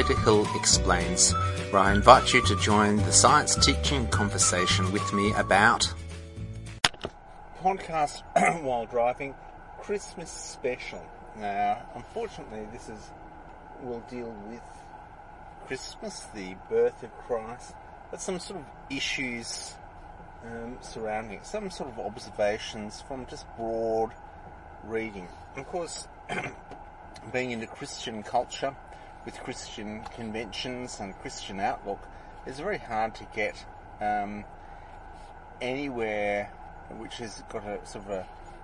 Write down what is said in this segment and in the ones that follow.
Dr. Hill Explains, where I invite you to join the science teaching conversation with me about podcast while driving, Christmas special. Now, unfortunately, will deal with Christmas, the birth of Christ, but some sort of issues surrounding it, some sort of observations from just broad reading. Of course, being into Christian culture, with Christian conventions and Christian outlook, it's very hard to get anywhere which has got a sort of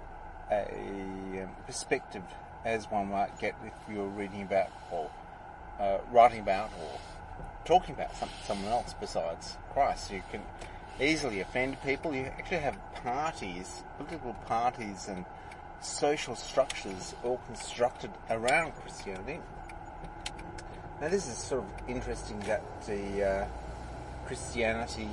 a perspective as one might get if you're reading about or writing about or talking about someone else besides Christ. You can easily offend people. You actually have parties, political parties and social structures all constructed around Christianity. Now this is sort of interesting that the Christianity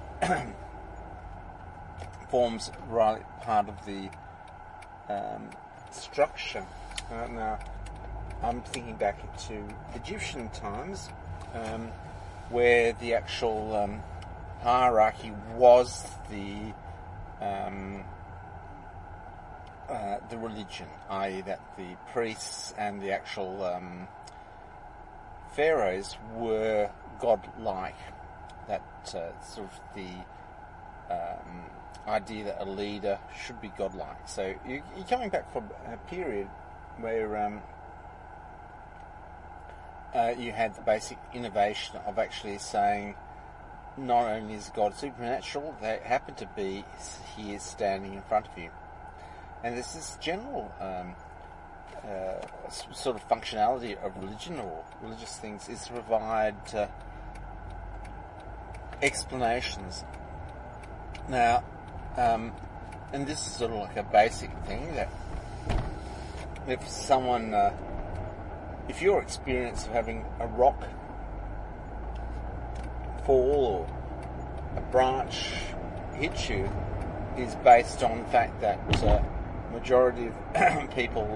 forms right part of the structure. Now I'm thinking back to Egyptian times, where the actual hierarchy was the religion, i.e. that the priests and the actual pharaohs were godlike. That sort of the idea that a leader should be godlike. So you're coming back from a period where you had the basic innovation of actually saying not only is God supernatural, they happen to be here standing in front of you. And there's this general sort of functionality of religion or religious things is to provide explanations. Now, and this is sort of like a basic thing that if someone, if your experience of having a rock fall or a branch hit you is based on the fact that majority of people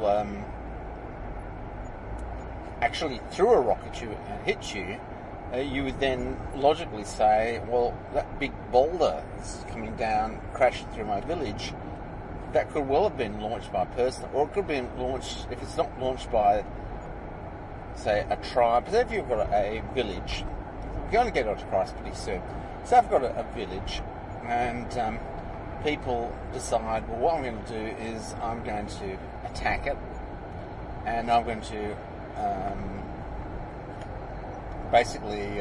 actually threw a rock at you and hit you, you would then logically say, well, that big boulder is coming down, crashing through my village, that could well have been launched by a person, or it could have been launched, if it's not launched by, say, a tribe. Because if you've got a village, you're going to get onto Christ pretty soon. So I've got a village, and people decide, well, what I'm going to do is I'm going to attack it, and I'm going to basically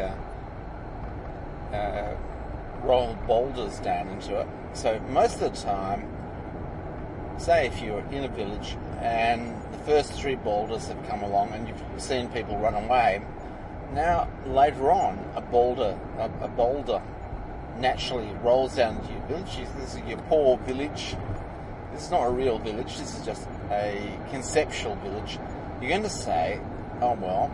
roll boulders down into it. So most of the time, say if you're in a village and the first 3 boulders have come along and you've seen people run away, now later on a boulder naturally rolls down into your village. This is your poor village. This is not a real village. This is just a conceptual village. You're going to say, oh well,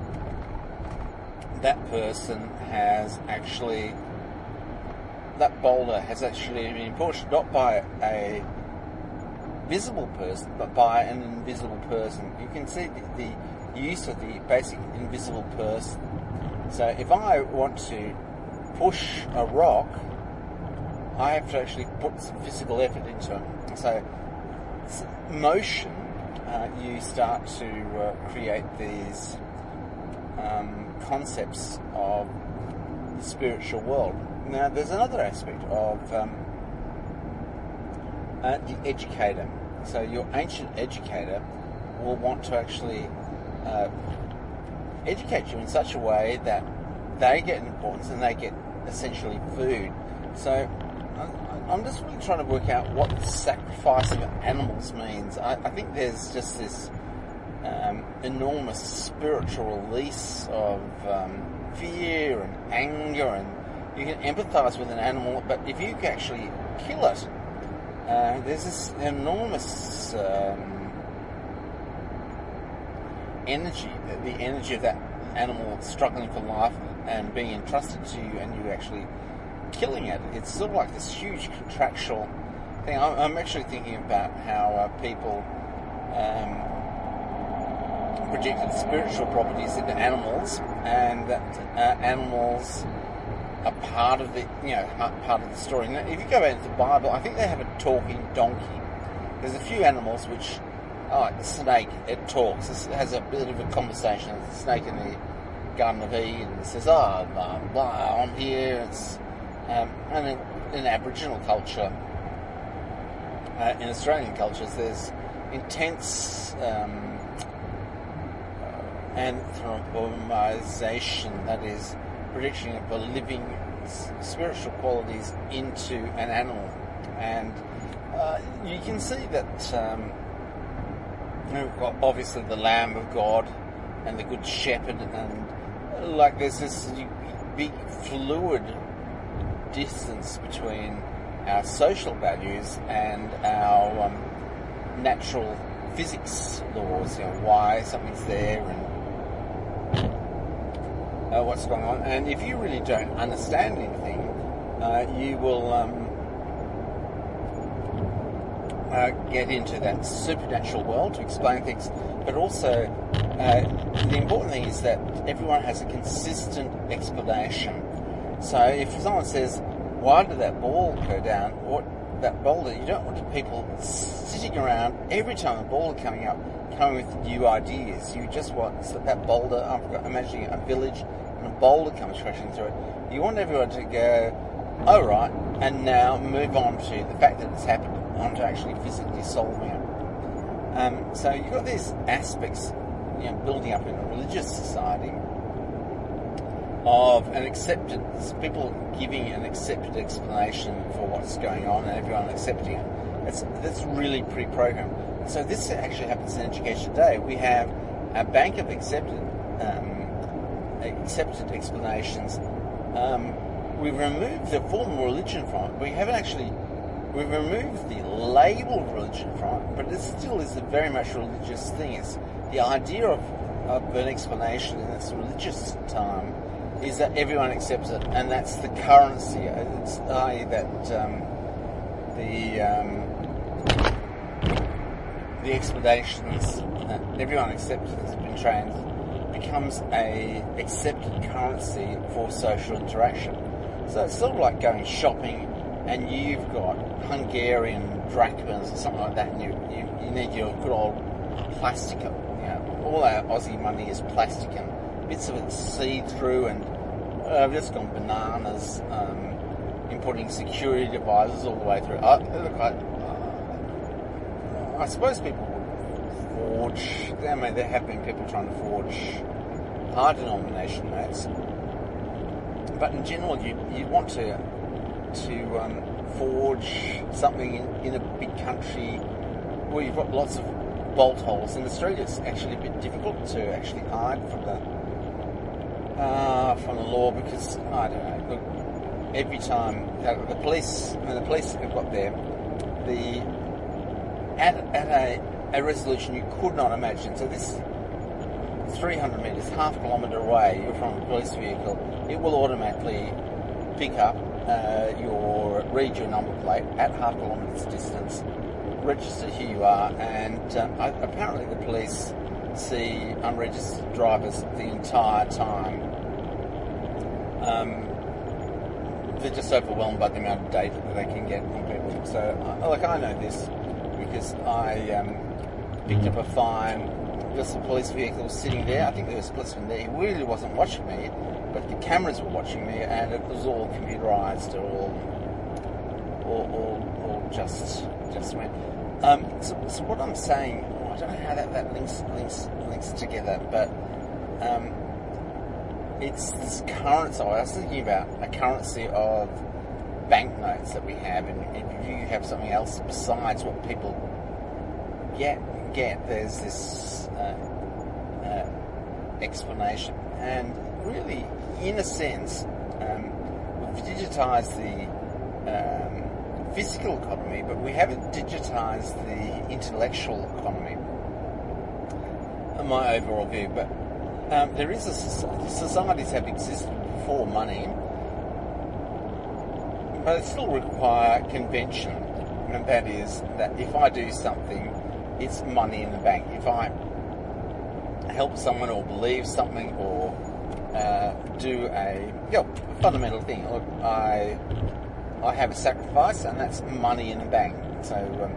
that person has actually, that boulder has actually been pushed not by a visible person, but by an invisible person. You can see the use of the basic invisible person. So if I want to push a rock, I have to actually put some physical effort into it. So motion, you start to create these concepts of the spiritual world. Now there's another aspect of the educator. So your ancient educator will want to actually educate you in such a way that they get importance and they get essentially food. So I'm just really trying to work out what the sacrifice of animals means. I think there's just this enormous spiritual release of fear and anger, and you can empathise with an animal, but if you can actually kill it, there's this enormous energy, the energy of that animal struggling for life and being entrusted to you, and you actually killing it. It's sort of like this huge contractual thing. I'm actually thinking about how people projected spiritual properties into animals and that animals are part of the story. Now, if you go back into the Bible, I think they have a talking donkey. There's a few animals which, like the snake, it talks. It has a bit of a conversation with the snake in the Garden of Eden. It says, "Oh, blah blah, I'm here." It's and in Aboriginal culture, in Australian cultures, there's intense anthropomorphization, that is, prediction of the living spiritual qualities into an animal, and you can see that obviously the Lamb of God and the Good Shepherd, and like there's this big fluid distance between our social values and our natural physics laws, why something's there and what's going on. And if you really don't understand anything, you will get into that supernatural world to explain things. But also, the important thing is that everyone has a consistent explanation. So if someone says, "Why did that ball go down?" or that boulder, you don't want people sitting around every time a boulder coming up, coming with new ideas. You just want that boulder. I'm imagining a village and a boulder comes crashing through it. You want everyone to go, "Oh right," and now move on to the fact that it's happened, on to actually physically solving it. So you've got these aspects, building up in a religious society of an accepted, people giving an accepted explanation for what's going on and everyone accepting it. That's really pre-programmed. So this actually happens in education today. We have a bank of accepted explanations. We've removed the formal religion from it. We've removed the label religion from it, but it still is a very much religious thing. It's the idea of an explanation in this religious time is that everyone accepts it, and that's the currency. It's that the explanations that everyone accepts has been trained becomes a accepted currency for social interaction. So it's sort of like going shopping and you've got Hungarian drachmas or something like that, and you need your good old plastic. All our Aussie money is plastic, and bits of it's see-through, and I've just gone bananas in putting security devices all the way through. I suppose people would forge. I mean, there have been people trying to forge high denomination notes, but in general, you want to forge something in a big country where you've got lots of bolt holes. In Australia, it's actually a bit difficult to actually hide from the law, because I don't know. Look, every time the police have got there, at a resolution you could not imagine. So this 300 metres, half a kilometre away, you're from a police vehicle, it will automatically pick up read your number plate at half a kilometre's distance, register who you are, and apparently the police see unregistered drivers the entire time. They're just overwhelmed by the amount of data that they can get on people. So, I know this because I picked up a fine. Just a police vehicle sitting there. I think there was a policeman there. He really wasn't watching me, but the cameras were watching me, and it was all computerized, or just me. So what I'm saying, I don't know how that links together, but it's this currency. I was thinking about a currency of banknotes that we have, and if you have something else besides what people get, there's this explanation. And really, in a sense, we've digitised the physical economy, but we haven't digitised the intellectual economy, in my overall view. But there is societies have existed before money, but it still require convention, and that is that if I do something, it's money in the bank. If I help someone or believe something or do a fundamental thing. Look, I have a sacrifice, and that's money in the bank. So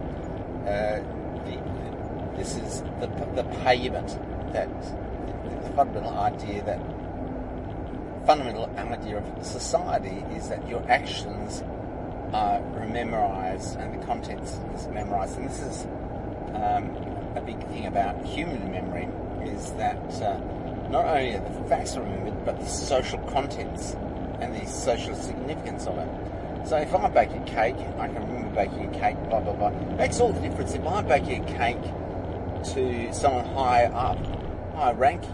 this is the payment, that the fundamental idea of society is that your actions are memorised and the contents is memorised. And this is a big thing about human memory, is that not only are the facts remembered, but the social contents and the social significance of it. So if I bake a cake, I can remember baking a cake, blah, blah, blah. It makes all the difference. If I bake a cake to someone high up, high ranking,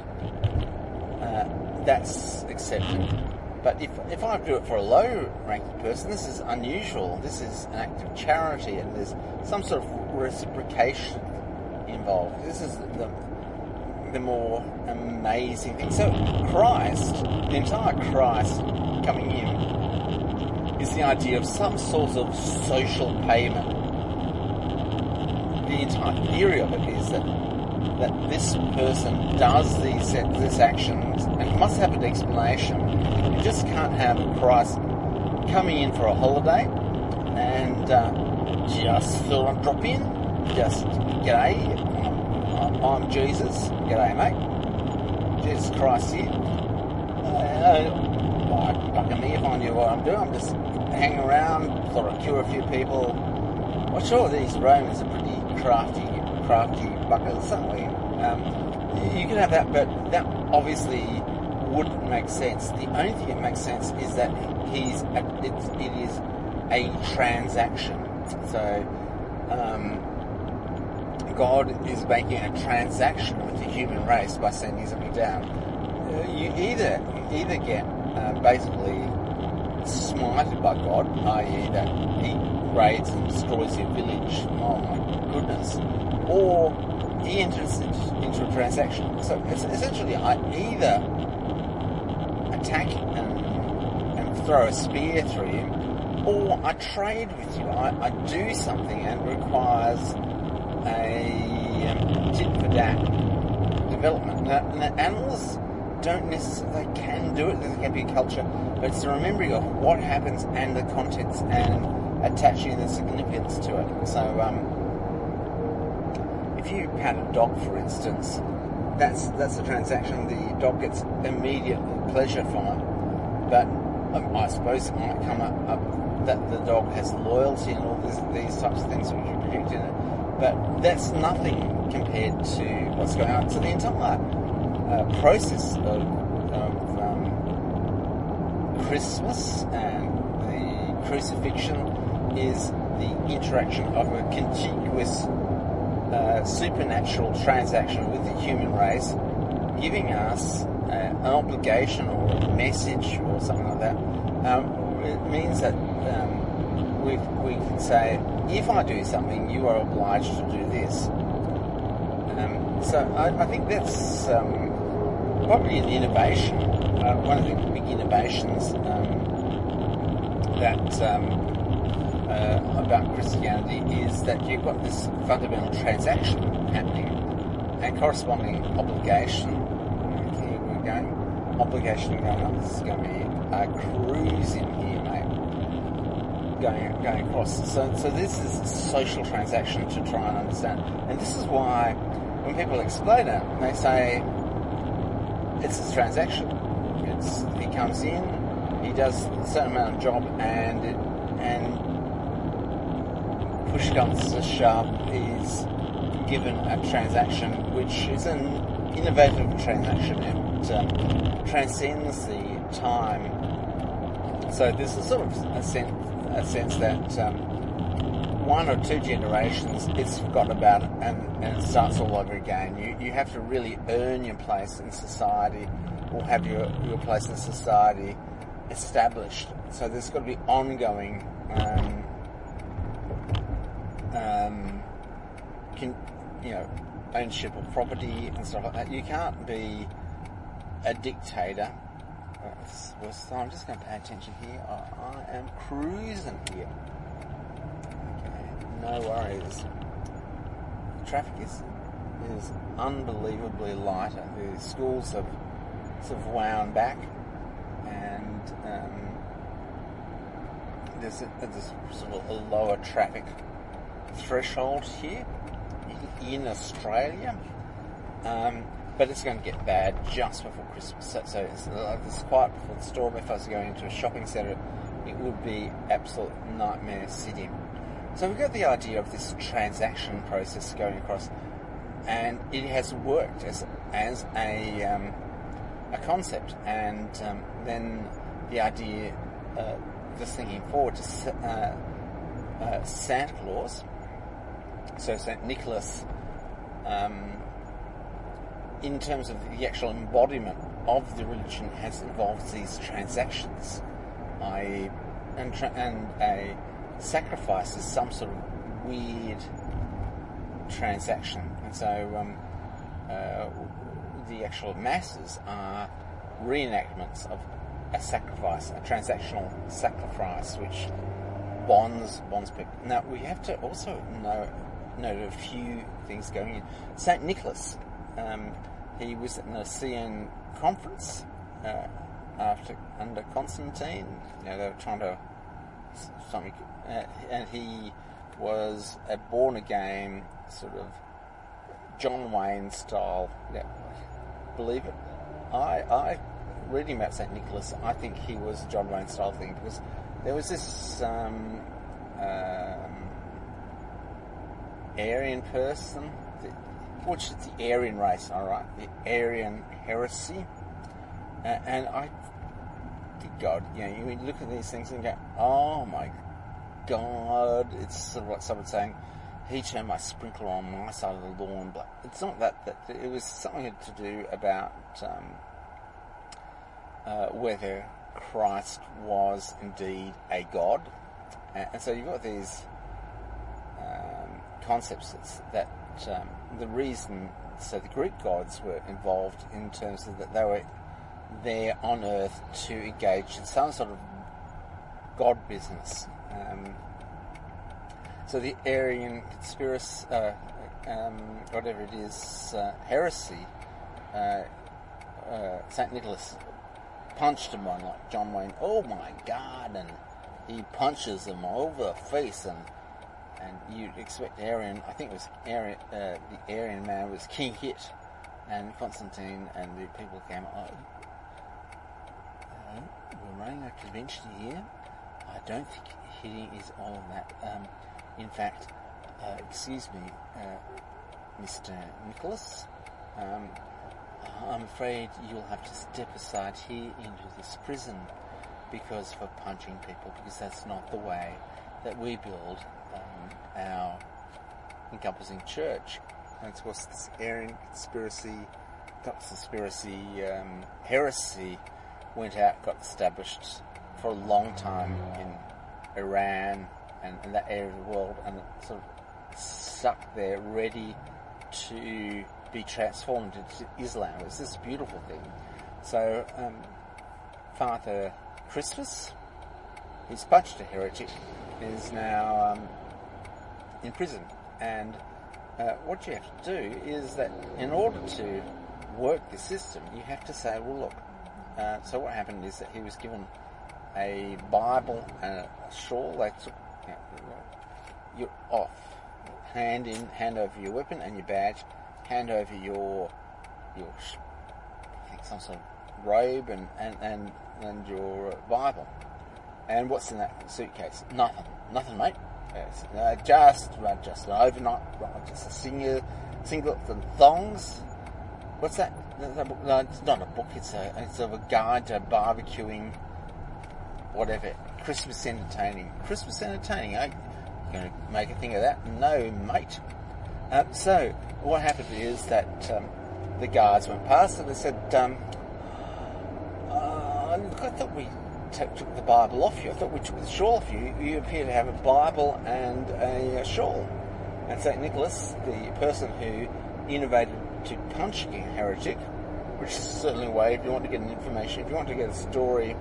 that's accepted. But if I do it for a low-ranking person, this is unusual. This is an act of charity, and there's some sort of reciprocation involved. This is the more amazing thing. So Christ, the entire Christ coming in, is the idea of some sort of social payment. The entire theory of it is that this person does this actions and must have an explanation. You just can't have Christ coming in for a holiday and just drop in, just g'day, I'm Jesus, g'day mate, Jesus Christ here. Bugger me if I knew what I'm doing. I'm just hanging around, thought I'd cure a few people. Well, sure, these Romans are pretty crafty buggers, aren't we? You can have that, but that obviously wouldn't make sense. The only thing that makes sense is that it is a transaction. So God is making a transaction with the human race by sending something down. You either get basically smited by God, i.e. that he raids and destroys your village, oh my goodness, or he enters into a transaction. So it's essentially I either attack and throw a spear through you, or I trade with you. I do something and it requires a tit for tat development. Now, animals don't necessarily, they can do it, there can be a culture, but it's the remembering of what happens and the contents and attaching the significance to it. So if you pat a dog, for instance, that's a transaction. The dog gets immediate pleasure from it, but I suppose it might come up that the dog has loyalty and all these types of things which you predict in it, but that's nothing compared to what's going on. So the entire process of Christmas and the crucifixion is the interaction of a contiguous supernatural transaction with the human race, giving us an obligation or a message or something like that. It means that we can say, if I do something, you are obliged to do this. So I think that's probably an innovation. One of the big innovations about Christianity is that you've got this fundamental transaction happening and corresponding obligation. Here we're going. Obligation going on. This is going to be a cruise in here, mate. Going across. So this is a social transaction to try and understand. And this is why when people explain it, they say it's a transaction. He comes in, he does a certain amount of job, and push comes to shove, he's given a transaction which is an innovative transaction. It transcends the time. So there's a sort of a sense that one or two generations it's forgotten about it and it starts all over again. You have to really earn your place in society or have your place in society established. So there's got to be ongoing ownership of property and stuff like that. You can't be a dictator. I'm just going to pay attention here. I am cruising here. Okay, no worries. Traffic is unbelievably lighter. The schools have sort of wound back, and there's sort of a lower traffic threshold here in Australia, but it's going to get bad just before Christmas. So it's quiet before the storm. If I was going into a shopping centre, it would be absolute nightmare city. So we've got the idea of this transaction process going across, and it has worked as a concept. And then the idea, just thinking forward to Santa Claus, so St. Nicholas, in terms of the actual embodiment of the religion, has involved these transactions, and a sacrifice is some sort of weird transaction, and so the actual masses are reenactments of a sacrifice, a transactional sacrifice, which bonds people. Now we have to also note a few things going in. Saint Nicholas, he was at the Nicene Conference under Constantine. They were trying to something, and he was a born-again sort of John Wayne style. Yeah, believe it. I reading about Saint Nicholas, I think he was a John Wayne style thing, because there was this Aryan person, which is the Aryan race, all right, the Aryan heresy, and I, God, you look at these things and go, oh my God, it's sort of like someone saying, he turned my sprinkler on my side of the lawn, but it's not that it was something to do about whether Christ was indeed a god, and so you've got these concepts that the reason, so the Greek gods were involved in terms of that they were there on earth to engage in some sort of god business. So the Aryan conspiracy, whatever it is, heresy, St. Nicholas punched him on, like John Wayne, oh my God, and he punches him over the face, and you'd expect Aryan, I think it was Aryan, the Aryan man was King Hit, and Constantine and the people came, we're running a convention here. I don't think hitting is all of that. In fact, excuse me, Mr. Nicholas, I'm afraid you'll have to step aside here into this prison because for punching people, because that's not the way that we build our encompassing church. And of course, this Aryan conspiracy, heresy went out, got established for a long time in Iran and that area of the world, and it sort of stuck there ready to be transformed into Islam. It was this beautiful thing. So Father Christmas, who's punched a heretic, is now in prison. And what you have to do is that in order to work the system, you have to say, well, look, so what happened is that he was given a Bible and a shawl. They took, you're off. Hand over your weapon and your badge, hand over your I think some sort of robe and your Bible. And what's in that suitcase? Nothing, mate. Just an overnight, just a singlet and thongs. What's that? No, it's not a book. It's a guide to barbecuing, whatever. Christmas entertaining. Are you going to make a thing of that? No, mate. So what happened is that the guards went past and they said, look, I thought we took the Bible off you. I thought we took the shawl off you. You appear to have a Bible and a shawl. And St. Nicholas, the person who innovated to punch a heretic, which is certainly a way, if you want to get an information, if you want to get a story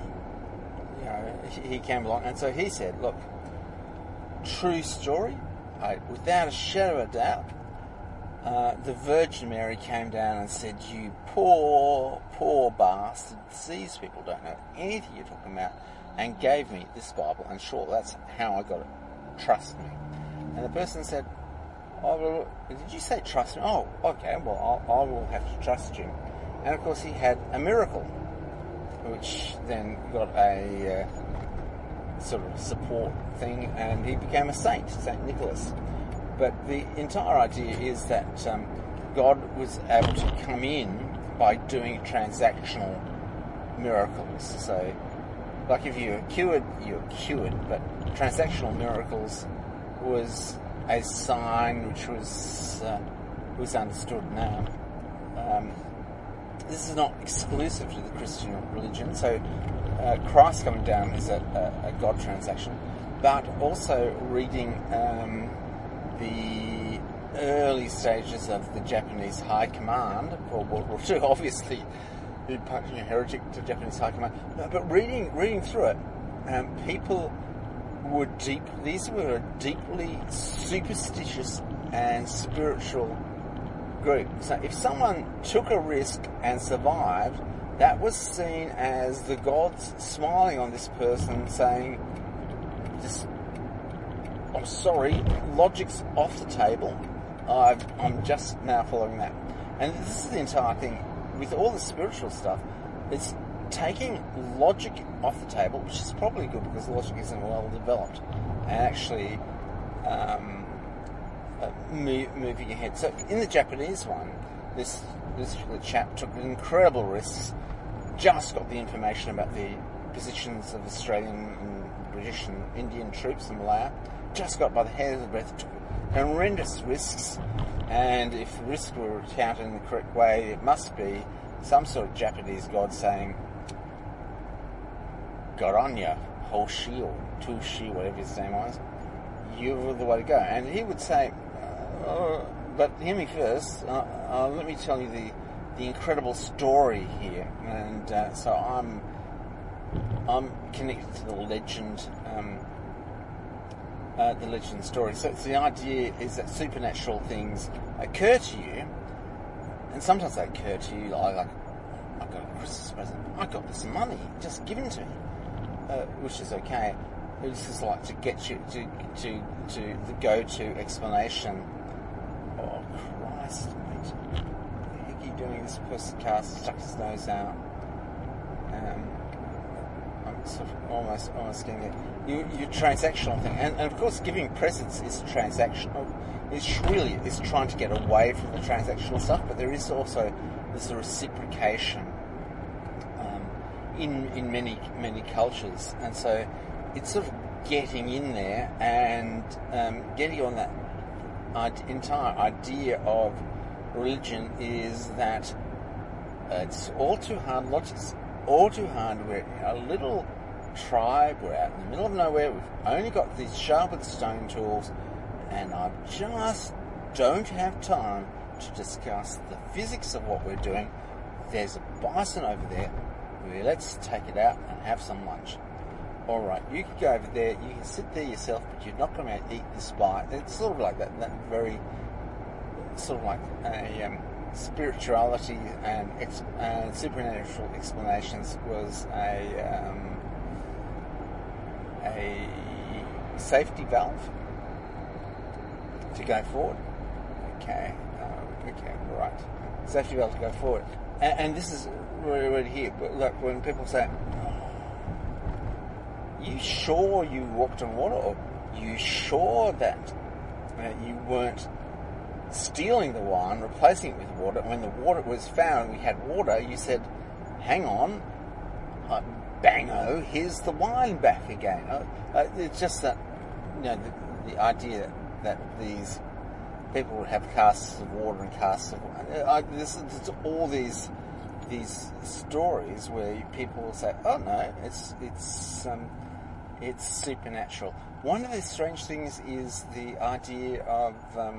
he came along, and so he said, look, true story, without a shadow of a doubt, the Virgin Mary came down and said, "You poor, poor bastards, these people don't know anything you're talking about," and gave me this Bible, and sure, that's how I got it. Trust me. And the person said, "Oh, well, did you say trust me?" "Oh, okay, well, I will have to trust you." And of course he had a miracle, which then got a sort of support thing, and he became a saint, St. Nicholas. But the entire idea is that God was able to come in by doing transactional miracles. So, like if you're cured, but transactional miracles was a sign which was understood now. This is not exclusive to the Christian religion, so Christ coming down is a God transaction, but also reading the early stages of the Japanese High Command for World War II, obviously punching a heretic to Japanese High Command, but reading through it, people were these were a deeply superstitious and spiritual group. So if someone took a risk and survived, that was seen as the gods smiling on this person, saying, "I'm sorry, logic's off the table. I'm just now following that." And this is the entire thing with all the spiritual stuff. It's taking logic off the table, which is probably good because logic isn't well developed, and actually moving ahead. So in the Japanese one, this chap took incredible risks, just got the information about the positions of Australian and British and Indian troops in Malaya, just got by the hair of the breath, took horrendous risks, and if the risks were counted in the correct way, it must be some sort of Japanese god saying, "Garanya, Hoshi, or Tushi," whatever his name was, "you're the way to go." And he would say, "But hear me first, let me tell you the incredible story here." And so I'm connected to the legend story. So the idea is that supernatural things occur to you, and sometimes they occur to you like, "I got a Christmas present, I got this money just given to me," which is okay. This is like to get you to the go-to explanation. "Oh Christ, mate, what the heck are you doing?" This person stuck his nose out. I'm sort of almost getting it. Your transactional thing, and of course, giving presents is transactional. It's trying to get away from the transactional stuff, but there is also this reciprocation in many cultures, and so it's sort of getting in there and getting on that entire idea of religion is that it's all too hard. Logic's all too hard. We're a little tribe. We're out in the middle of nowhere. We've only got these sharpened stone tools, and I just don't have time to discuss the physics of what we're doing. There's a bison over there. Let's take it out and have some lunch. All right, you can go over there. You can sit there yourself, but you're not going to eat this bite. It's sort of like that very sort of like a spirituality and supernatural explanations was a safety valve to go forward. Okay, right. Safety valve to go forward, and this is right here. But look, when people say, "You sure you walked on water?" or "You sure that you weren't stealing the wine, replacing it with water?" When the water was found, we had water. You said, "Hang on, bango, here's the wine back again." It's just that, the idea that these people would have casks of water and casks of wine. There's all these stories where people will say, "Oh no, it's supernatural." One of the strange things is the idea of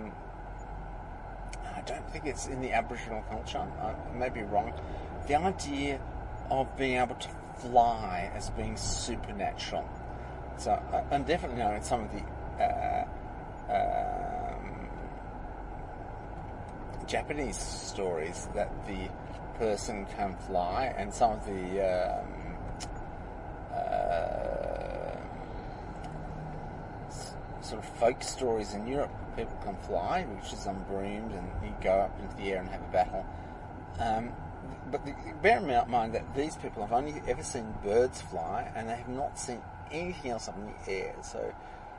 I don't think it's in the Aboriginal culture, I may be wrong, the idea of being able to fly as being supernatural. So, and definitely in some of the Japanese stories that the person can fly, and some of the sort of folk stories in Europe, people can fly, which is on brooms, and you go up into the air and have a battle. But bear in mind that these people have only ever seen birds fly, and they have not seen anything else up in the air. So,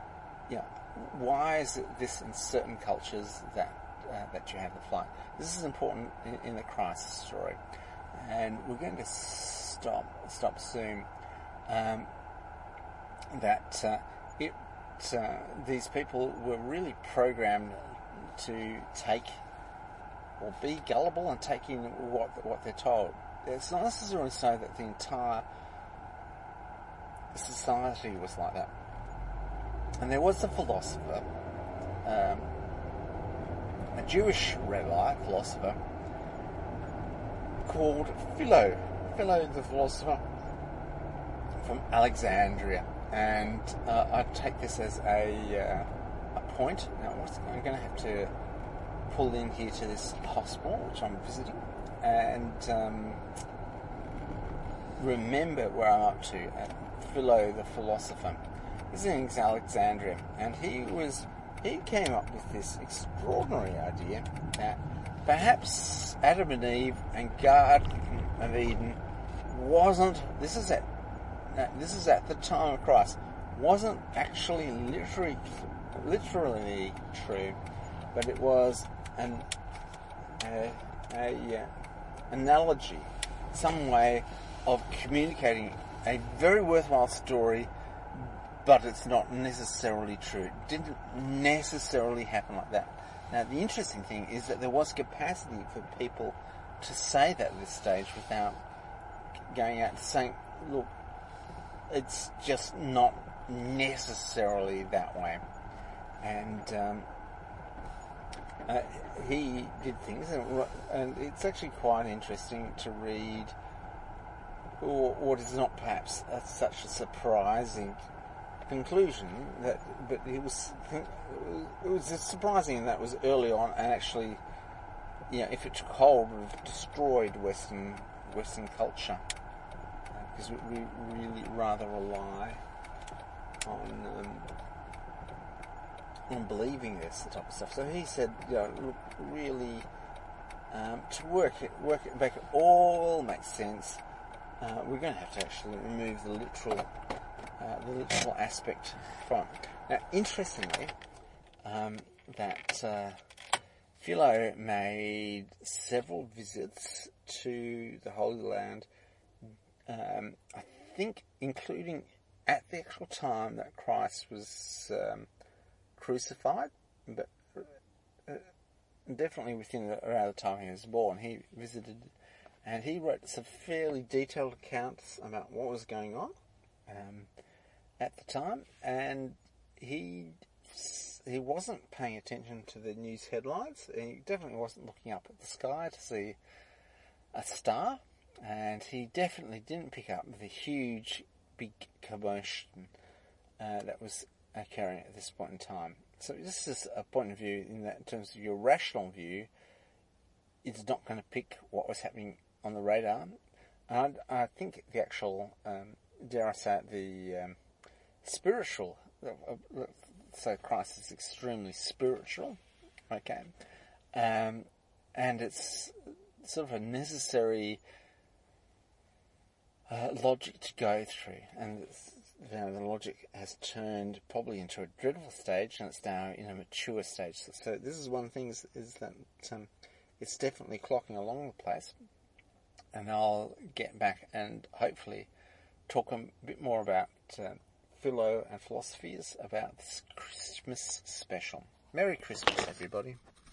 why is it this in certain cultures that you have the flight? This is important in the Christ story, and we're going to stop soon. These people were really programmed to take or be gullible and take in what they're told. It's not necessarily so that the entire society was like that. And there was a philosopher, a Jewish rabbi philosopher called Philo the philosopher from Alexandria. And I take this as a point. Now, I'm going to have to pull in here to this hospital, which I'm visiting, and remember where I'm up to. Philo the philosopher. This is Alexandria, and he came up with this extraordinary idea that perhaps Adam and Eve and Garden of Eden wasn't. This is at the time of Christ, wasn't actually literally true, but it was an analogy, some way of communicating a very worthwhile story, but it's not necessarily true. It didn't necessarily happen like that. Now, the interesting thing is that there was capacity for people to say that at this stage without going out and saying, look, it's just not necessarily that way. And he did things, and it's actually quite interesting to read what is not perhaps such a surprising conclusion, but it was surprising, and that was early on, and actually, if it took hold, would have destroyed Western culture, because we really rather rely on believing this type of stuff. So he said, look, really, to work it, make it all make sense, we're going to have to actually remove the literal aspect from. Now, interestingly, that Philo made several visits to the Holy Land, I think including at the actual time that Christ was crucified, but definitely around the time he was born. He visited, and he wrote some fairly detailed accounts about what was going on at the time, and he wasn't paying attention to the news headlines. He definitely wasn't looking up at the sky to see a star, and he definitely didn't pick up the huge, big commotion that was occurring at this point in time. So this is a point of view in terms of your rational view, it's not going to pick what was happening on the radar. And I think the actual, dare I say it, the spiritual, so Christ is extremely spiritual, okay, and it's sort of a necessary logic to go through, and the logic has turned probably into a dreadful stage, and it's now in a mature stage. So this is one thing is that it's definitely clocking along the place, and I'll get back and hopefully talk a bit more about philo and philosophies about this Christmas special. Merry Christmas, everybody.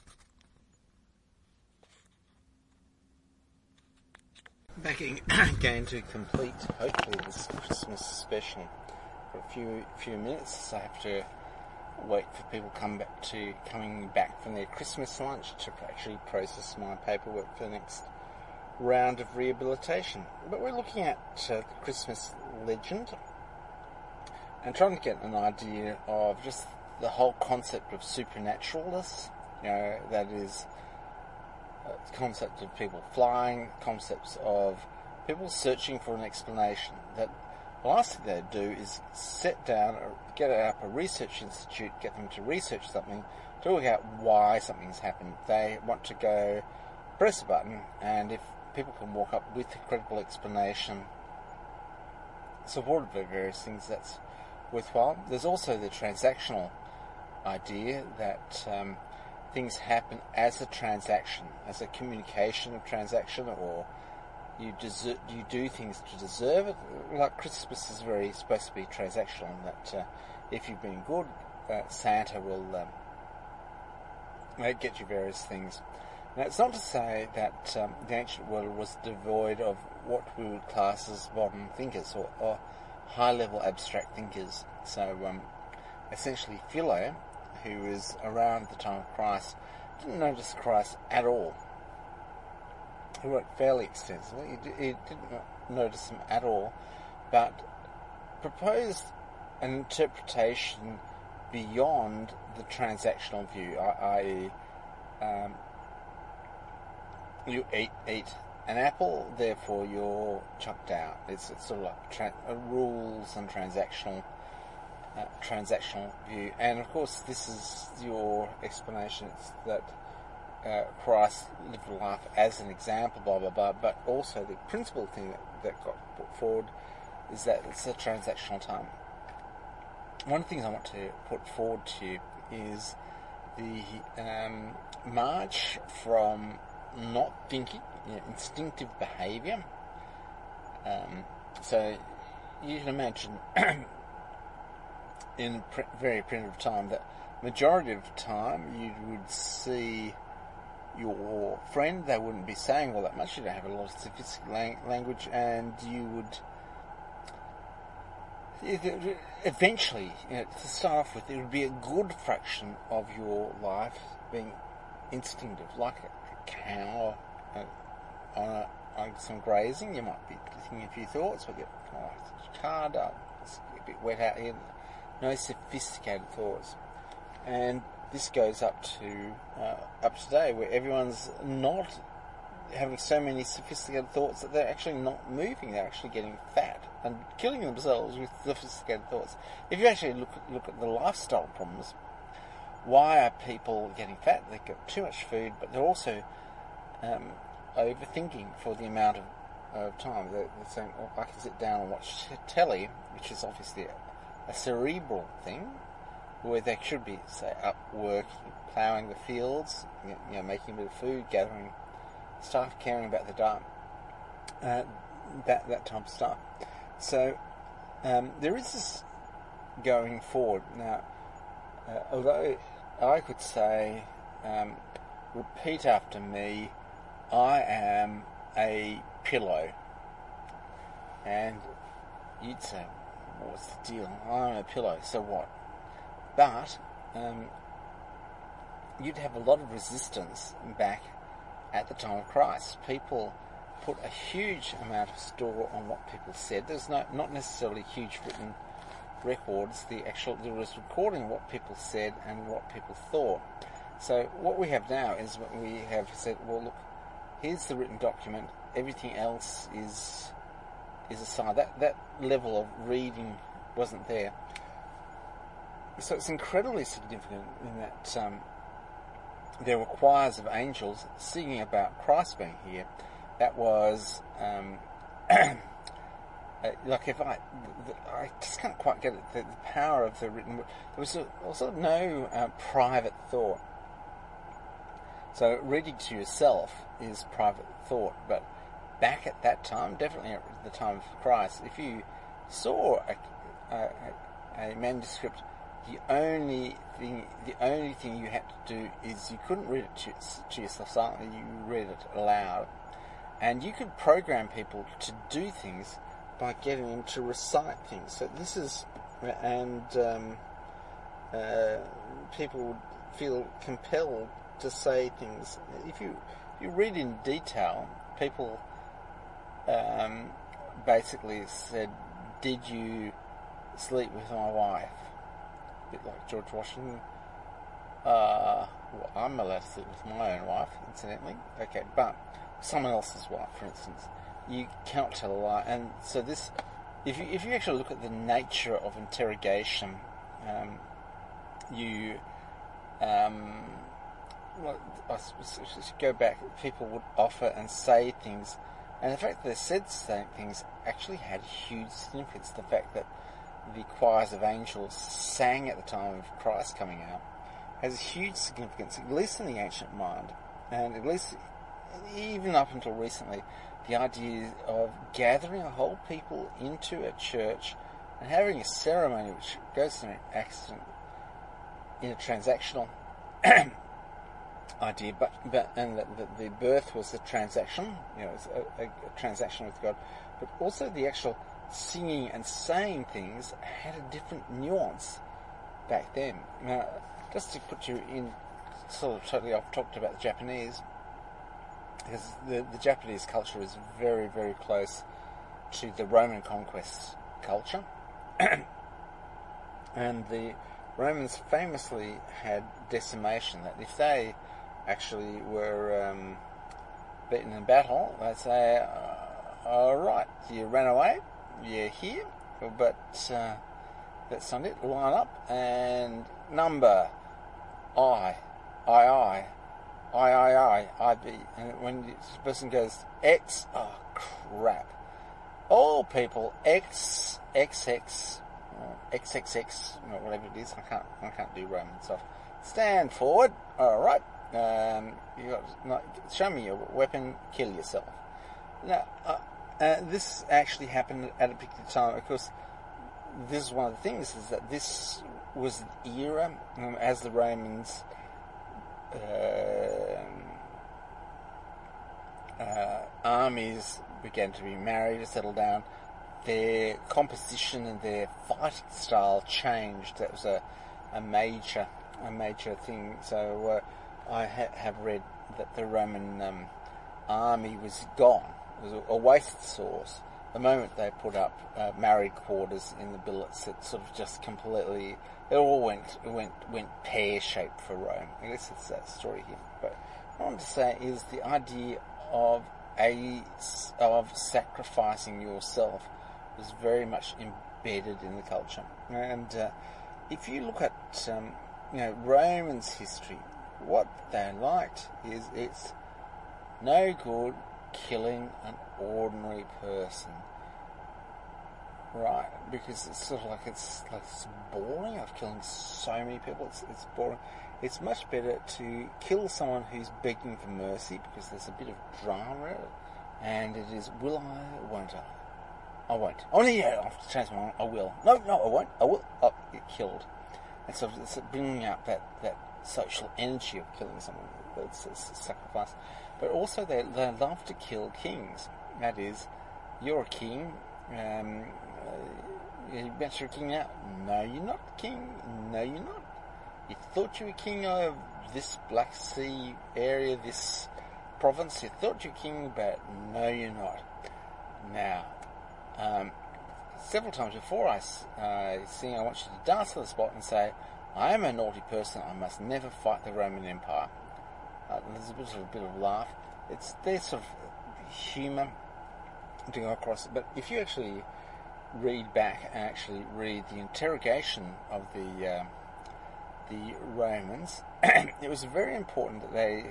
Back again to complete, hopefully, this Christmas special for a few minutes. I have to wait for people coming back from their Christmas lunch to actually process my paperwork for the next round of rehabilitation. But we're looking at the Christmas legend and trying to get an idea of just the whole concept of supernaturalness. That is concept of people flying, concepts of people searching for an explanation. That the last thing they do is sit down or get up a research institute, get them to research something, to work out why something's happened. They want to go press a button, and if people can walk up with a credible explanation supported by various things, that's worthwhile. There's also the transactional idea that things happen as a transaction, as a communication of transaction, or you do things to deserve it. Like Christmas is supposed to be transactional, in that if you've been good, Santa will get you various things. Now, it's not to say that the ancient world was devoid of what we would class as modern thinkers, or high-level abstract thinkers. So, essentially, Philo, who was around the time of Christ, didn't notice Christ at all. He wrote fairly extensively. He didn't notice him at all, but proposed an interpretation beyond the transactional view, i.e., you eat an apple, therefore you're chucked out. It's sort of like rules and transactional view. And of course, this is your explanation. It's that Christ lived life as an example, blah blah blah. But also the principal thing that got put forward is that it's a transactional time. One of the things I want to put forward to you is the march from not thinking, instinctive behaviour. So you can imagine in a very primitive time that majority of the time you would see your friend, they wouldn't be saying all that much, you don't have a lot of sophisticated language, and you would eventually, to start off with, it would be a good fraction of your life being instinctive, like a cow on some grazing. You might be thinking a few thoughts, but it's hard up, it's a bit wet out here, no sophisticated thoughts. And this goes up today, where everyone's not having so many sophisticated thoughts that they're actually not moving, they're actually getting fat and killing themselves with sophisticated thoughts. If you actually look at the lifestyle problems, why are people getting fat? They've got too much food, but they're also overthinking for the amount of time. They're saying, I can sit down and watch telly, which is obviously a cerebral thing, where they should be, say, up working, ploughing the fields, making a bit of food, gathering stuff, caring about the diet, that type of stuff. So there is this going forward. Now, although I could say, repeat after me, I am a pillow. And you'd say, what's the deal? I'm a pillow, so what? But you'd have a lot of resistance back at the time of Christ. People put a huge amount of store on what people said. There's not necessarily huge written records. There was recording of what people said and what people thought. So what we have now is what we have said, well, look, here's the written document. Everything else is aside. That level of reading wasn't there. So it's incredibly significant in that there were choirs of angels singing about Christ being here. That was like if I just can't quite get it, the power of the written word. There was also no private thought. So reading to yourself is private thought, but back at that time, definitely at the time of Christ, if you saw a manuscript, the only thing you had to do is you couldn't read it to yourself silently, you read it aloud. And you could program people to do things by getting them to recite things. So this is, and people would feel compelled to say things. If you read in detail, people basically said, "Did you sleep with my wife?" bit like George Washington. Well, I'm allowed to sleep with my own wife, incidentally. Okay, but someone else's wife, for instance, you cannot tell a lie. And so this, if you actually look at the nature of interrogation, well, I go back, people would offer and say things, and the fact that they said certain things actually had huge significance. The fact that the choirs of angels sang at the time of Christ coming out has huge significance, at least in the ancient mind, and at least even up until recently, the idea of gathering a whole people into a church and having a ceremony which goes to an accident in a transactional idea, and the birth was a transaction, it's a transaction with God, but also the actual singing and saying things had a different nuance back then. Now, just to put you in sort of totally off, talked about the Japanese, because the Japanese culture is very, very close to the Roman conquest culture. And the Romans famously had decimation, that if they actually were beaten in battle, they'd say, alright, you ran away, you're here, but that's not it, line up, and number I, B. And when this person goes X, oh crap. All people X, XX, or XXX, whatever it is. I can't do Roman stuff. Stand forward. All right. Show me your weapon. Kill yourself. Now, this actually happened at a particular time. Of course, this is one of the things, is that this was the era as the Romans armies began to be married, to settle down. Their composition and their fighting style changed. That was a major thing. So I have read that the Roman army was gone. It was a waste source. The moment they put up married quarters in the billets, it sort of just completely, it all went pear-shaped for Rome. I guess it's that story here. But what I want to say is the idea of sacrificing yourself was very much embedded in the culture. And if you look at Romans' history, what they liked is it's no good killing an ordinary person, right? Because it's sort of like it's boring. I've killed so many people. It's boring. It's much better to kill someone who's begging for mercy, because there's a bit of drama in it, and it is, will I or won't I? I won't. Oh, yeah, I have to change my mind. I will. No, I won't. I will. Oh, get killed. And so it's bringing out that social energy of killing someone. It's a sacrifice. But also they love to kill kings. That is, you're a king. You bet you're a king now. No, you're not king. No, you're not. You thought you were king of this Black Sea area, this province. You thought you were king, but no, you're not. Now, several times before I sing, I want you to dance to the spot and say, I am a naughty person. I must never fight the Roman Empire. There's a bit of laugh. It's their sort of humour to go across it. But if you actually read back and actually read the interrogation of the Romans, it was very important that they,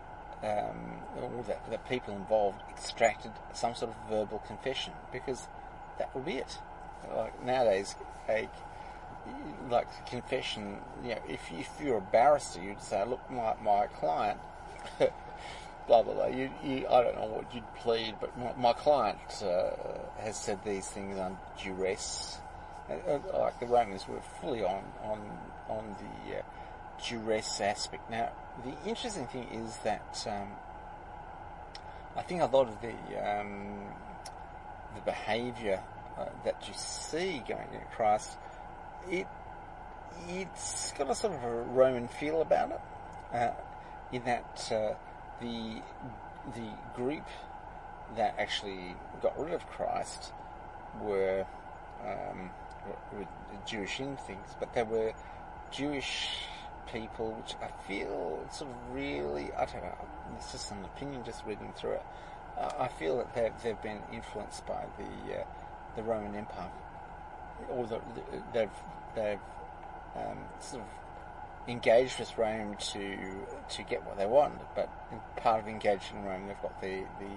that people involved extracted some sort of verbal confession, because that would be it. Like nowadays, like confession, if you're a barrister, you'd say, look, my client, blah blah blah. I don't know what you'd plead, but my client has said these things under duress. Like the Romans were fully on the duress aspect. Now, the interesting thing is that I think a lot of the behaviour that you see going across, it's got a sort of a Roman feel about it, in that the group that actually got rid of Christ were Jewish things, but they were Jewish people, which I feel sort of really, I don't know, it's just an opinion just reading through it. I feel that they've been influenced by the Roman Empire, or they've sort of engaged with Rome to get what they want. But part of engaging Rome, they've got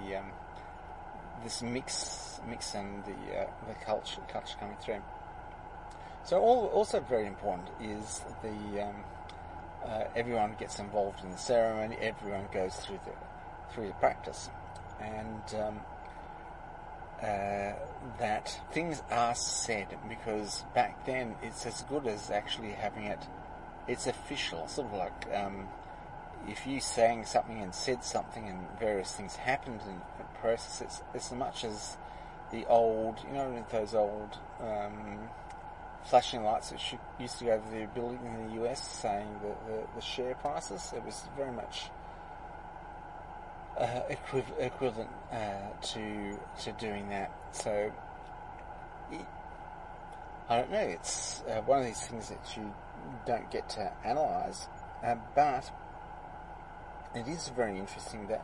this mix and the culture coming through. So also very important is the everyone gets involved in the ceremony. Everyone goes through the practice. And that things are said, because back then it's as good as actually having it's official, sort of like if you sang something and said something and various things happened in the process, it's as much as the old, those old flashing lights which used to go over the building in the US saying the share prices. It was very much equivalent to doing that. So I don't know. It's one of these things that you don't get to analyse, but it is very interesting that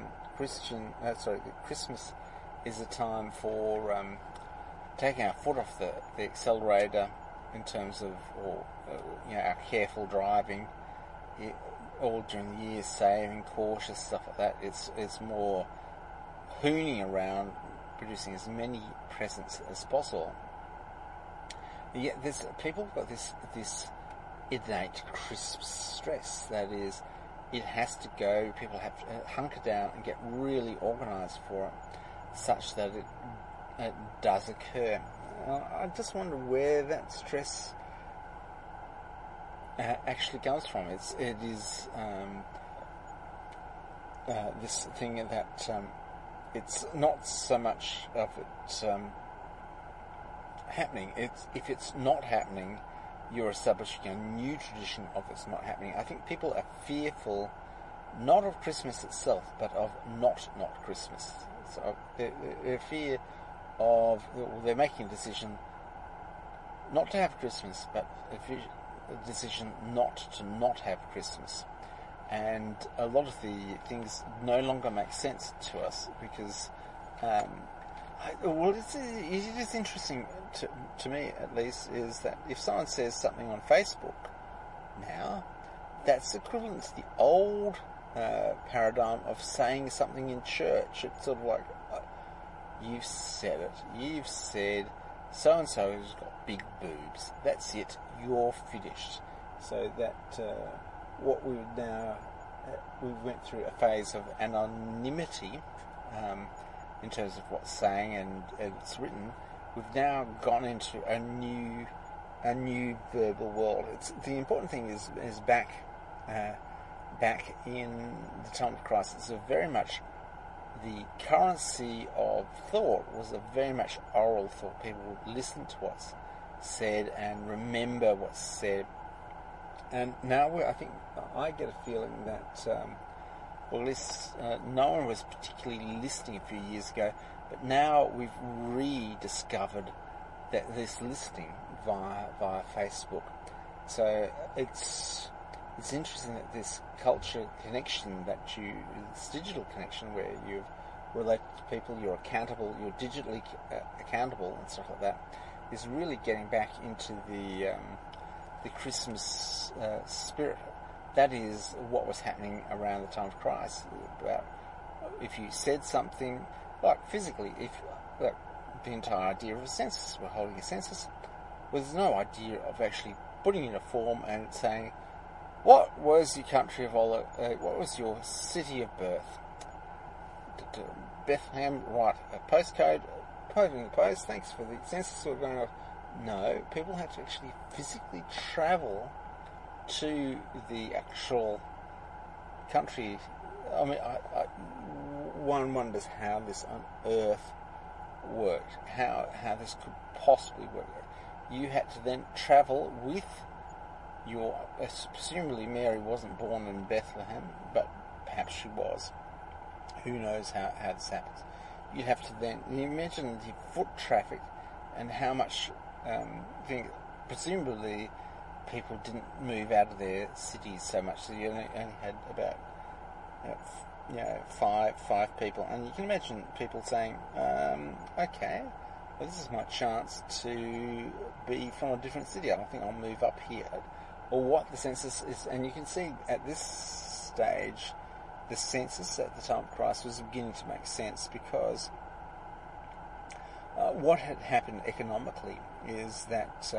Christmas is a time for taking our foot off the accelerator in terms of, our careful driving. All during the year, saving, cautious, stuff like that. It's more hooning around, producing as many presents as possible. Yet people have got this innate crisp stress. That is, it has to go. People have to hunker down and get really organised for it, such that it does occur. I just wonder where that stress actually comes from. It is this thing that it's not so much of it happening. If it's not happening, you're establishing a new tradition of it's not happening. I think people are fearful not of Christmas itself, but of not Christmas. So they're fear of, they're making a decision not to have Christmas, but a decision not to have Christmas. And a lot of the things no longer make sense to us because, it is interesting to me, at least, is that if someone says something on Facebook now, that's equivalent to the old paradigm of saying something in church. It's sort of like, you've said it. You've said so-and-so has got big boobs. That's it. You're finished. So that what we went through a phase of anonymity in terms of what's saying and it's written. We've now gone into a new verbal world. The important thing is back in the time of Christ. It's very much the currency of thought was a very much oral thought. People would listen to what's said and remember what's said. And now I think I get a feeling that, at least no one was particularly listening a few years ago, but now we've rediscovered that this listening via Facebook. So it's interesting that this culture connection this digital connection where you've related to people, you're accountable, you're digitally accountable and stuff like that, is really getting back into the Christmas spirit. That is what was happening around the time of Christ. About if you said something, like physically, the entire idea of a census, we're holding a census, was no idea of actually putting in a form and saying, what was your country of what was your city of birth? Bethlehem, right, a postcode, put in the post, thanks for the census we're going off. No, people had to actually physically travel to the actual country. I mean, one wonders how this on earth worked, how this could possibly work. You had to then travel with presumably Mary wasn't born in Bethlehem, but perhaps she was. Who knows how this happens? You'd have to then, you imagine the foot traffic and how much, presumably people didn't move out of their cities so much. So you only had about five people, and you can imagine people saying, "Okay, well, this is my chance to be from a different city. I think I'll move up here." Or what the census is, and you can see at this stage, the census at the time of Christ was beginning to make sense, because what had happened economically is that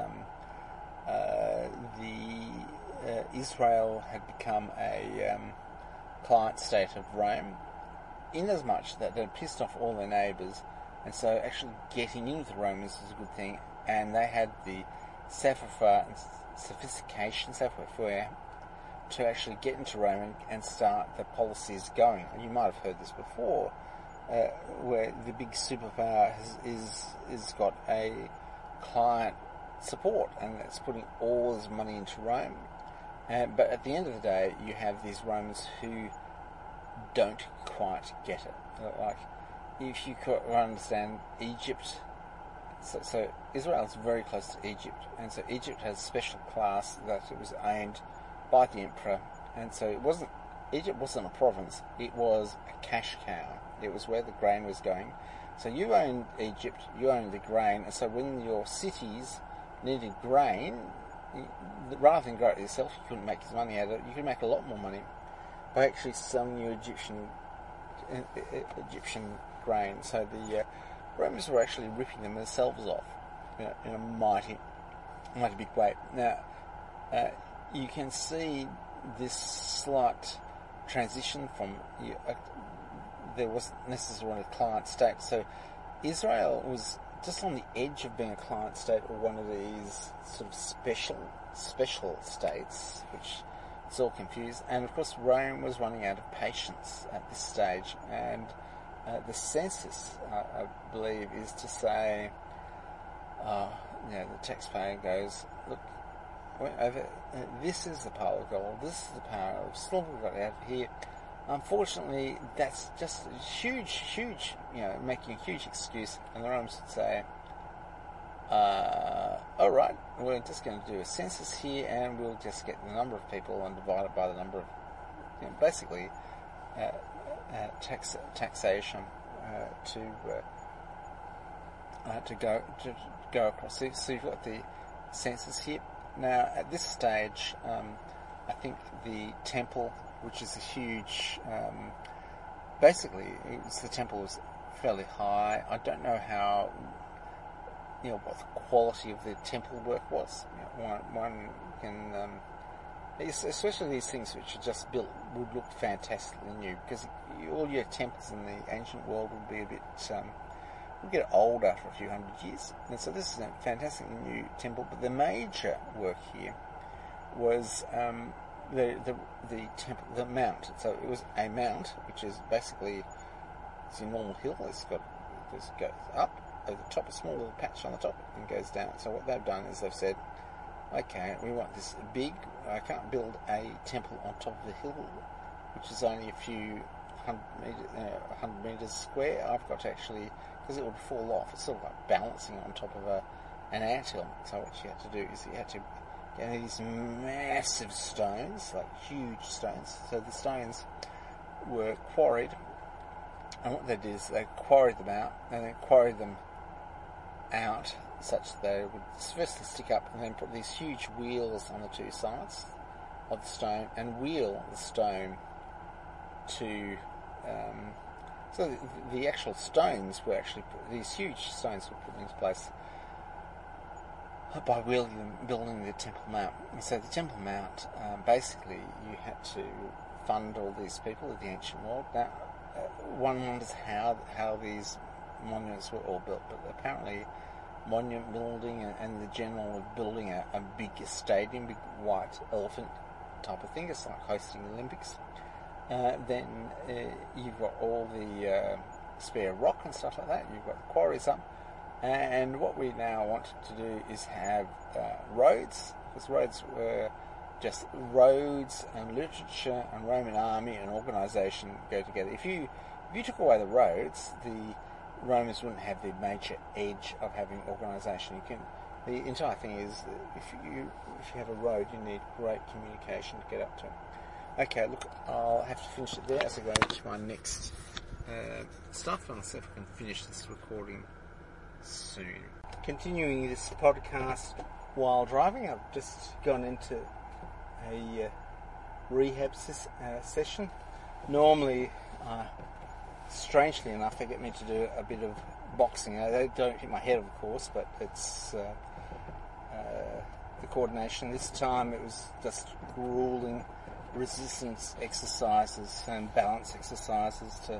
Israel had become a client state of Rome, inasmuch that they had pissed off all their neighbours, and so actually getting in with the Romans was a good thing, and they had the sophistication to actually get into Rome and start the policies going. You might have heard this before, where the big superpower is got a client support, and that's putting all this money into Rome. But at the end of the day, you have these Romans who don't quite get it. Like, if you could understand Egypt, so Israel is very close to Egypt, and so Egypt has a special class that it was aimed by the emperor, and so Egypt wasn't a province, it was a cash cow. It was where the grain was going. So you owned Egypt, you owned the grain, and so when your cities needed grain, rather than grow it yourself, you couldn't make as money out of it. You could make a lot more money by actually selling your Egyptian grain. So the Romans were actually ripping themselves off in a mighty big way. Now, you can see this slight transition from there wasn't necessarily a client state. So Israel was just on the edge of being a client state, or one of these sort of special states, which it's all confused. And of course, Rome was running out of patience at this stage, and the census, I believe, is to say, the taxpayer goes, look, over, this is the pile of gold, this is the pile of silver we've got out here. Unfortunately, that's just a huge, making a huge excuse, and the Romans would say, all right, we're just going to do a census here, and we'll just get the number of people and divide it by the number of, basically, taxation to go across. So you've got the census here. Now, at this stage, I think the temple, which is a huge, basically, the temple was fairly high. I don't know how, what the quality of the temple work was. One can, especially these things which are just built, would look fantastically new, because all your temples in the ancient world would be a bit, would get old after a few hundred years. And so this is a fantastically new temple, but the major work here was the temple, the mount. So it was a mount, which is basically, it's a normal hill. It goes up over the top, a small little patch on the top, and goes down. So what they've done is they've said, okay, we want this big, I can't build a temple on top of the hill, which is only a few 100 metres square. I've got to actually, because it would fall off, it's sort of like balancing on top of an anthill. So what you had to do is you had to get these massive stones, like huge stones. So the stones were quarried, and what they did is they quarried them out, and then quarried them out such that they would firstly stick up, and then put these huge wheels on the two sides of the stone, and wheel the stone to so the actual stones were actually these huge stones were put into place by wheeling them, building the Temple Mount. And so the Temple Mount, basically, you had to fund all these people of the ancient world. Now, one wonders how these monuments were all built, but apparently monument building and the general of building a big stadium, big white elephant type of thing, it's like hosting the Olympics. Then you've got all the spare rock and stuff like that. You've got the quarries up. And what we now want to do is have roads, because roads were just roads and literature and Roman army and organisation go together. If you took away the roads, the Romans wouldn't have the major edge of having organisation. the entire thing is if you have a road, you need great communication to get up to it. Okay, look, I'll have to finish it there as I go into my next stuff, and I'll see if I can finish this recording soon. Continuing this podcast while driving, I've just gone into a rehab session. Normally, strangely enough, they get me to do a bit of boxing. They don't hit my head, of course, but it's the coordination. This time it was just grueling resistance exercises and balance exercises to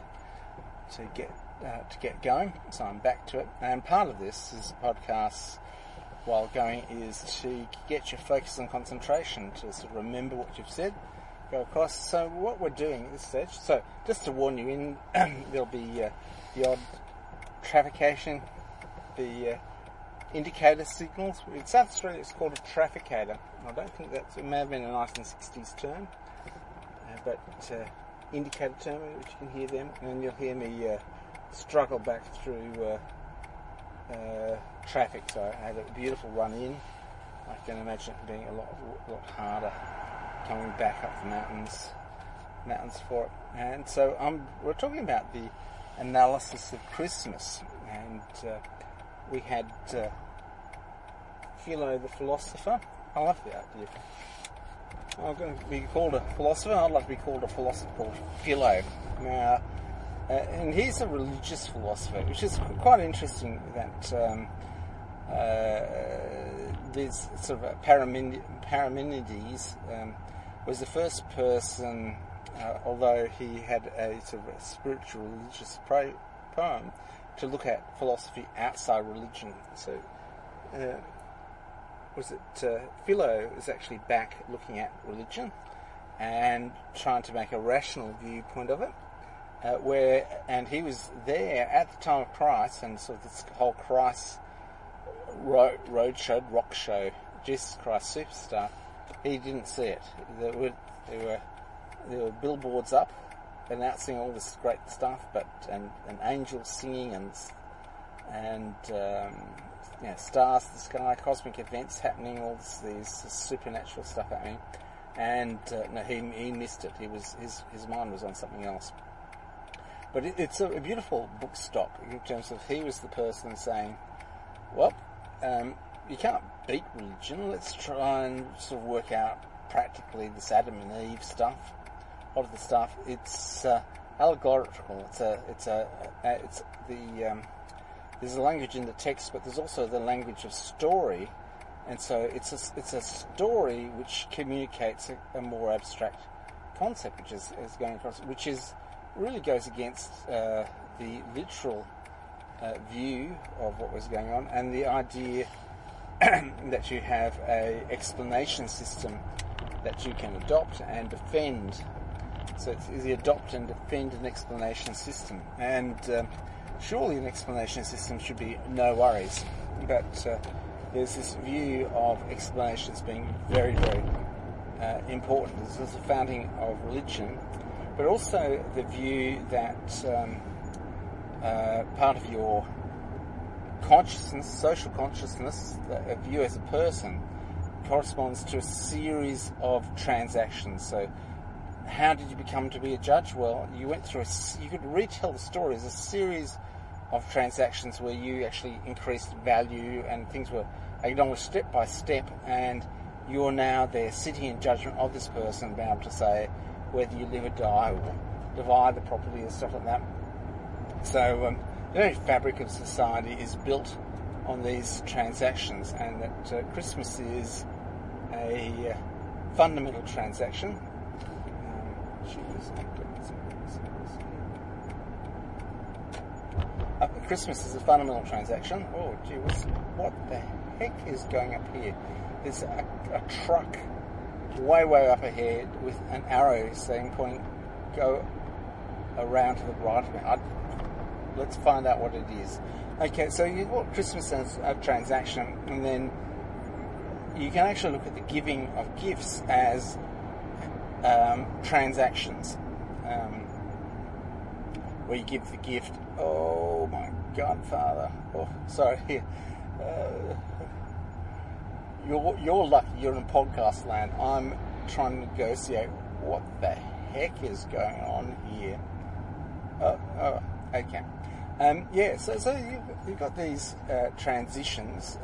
get going. So I'm back to it. And part of this is podcasts while going is to get your focus and concentration, to sort of remember what you've said, go across. So what we're doing at this stage, so just to warn you, there'll be the odd traffication, the indicator signals. In South Australia it's called a trafficator. I don't think it may have been a 1960s term, but indicator term, which you can hear them, and you'll hear me struggle back through traffic. So I had a beautiful run in. I can imagine it being a lot harder coming back up the mountains for it. And so we're talking about the analysis of Christmas, and we had Philo the philosopher. I love the idea. I'm going to be called a philosopher. I'd like to be called a philosopher called Philo. Now, and he's a religious philosopher, which is quite interesting that this sort of Parmenides was the first person, although he had a sort of a spiritual religious poem, to look at philosophy outside religion. So Philo is actually back looking at religion and trying to make a rational viewpoint of it, and he was there at the time of Christ, and sort of this whole Christ rock show, Jesus Christ Superstar. He didn't see it. There were billboards up announcing all this great stuff, and angels singing and stars in the sky, cosmic events happening, all this supernatural stuff happening, and he missed it. His mind was on something else. But it's a beautiful book stock in terms of he was the person saying, well, you can't beat religion. Let's try and sort of work out practically this Adam and Eve stuff. A lot of the stuff, it's allegorical. There's a language in the text, but there's also the language of story, and so it's a story which communicates a more abstract concept, which is going across, which really goes against the literal view of what was going on, and the idea that you have a explanation system that you can adopt and defend. So it's the adopt and defend an explanation system, and surely an explanation system should be no worries, but there's this view of explanations being very, very important. This is the founding of religion, but also the view that part of your consciousness, social consciousness, of you as a person, corresponds to a series of transactions. So how did you become to be a judge? Well, you went through you could retell the story as a series of transactions where you actually increased value and things were acknowledged step by step, and you're now there sitting in judgment of this person, being able to say whether you live or die or divide the property and stuff like that. So the very fabric of society is built on these transactions, and that Christmas is a fundamental transaction. Christmas is a fundamental transaction. Oh, gee, what the heck is going up here? There's a truck way up ahead with an arrow saying, pointing, go around to the right of me. Let's find out what it is. Okay, so Christmas is a transaction, and then you can actually look at the giving of gifts as transactions, where you give the gift. Oh my God, Father! Oh, sorry. you're lucky you're in podcast land. I'm trying to negotiate what the heck is going on here. Okay. So you've got these transactions,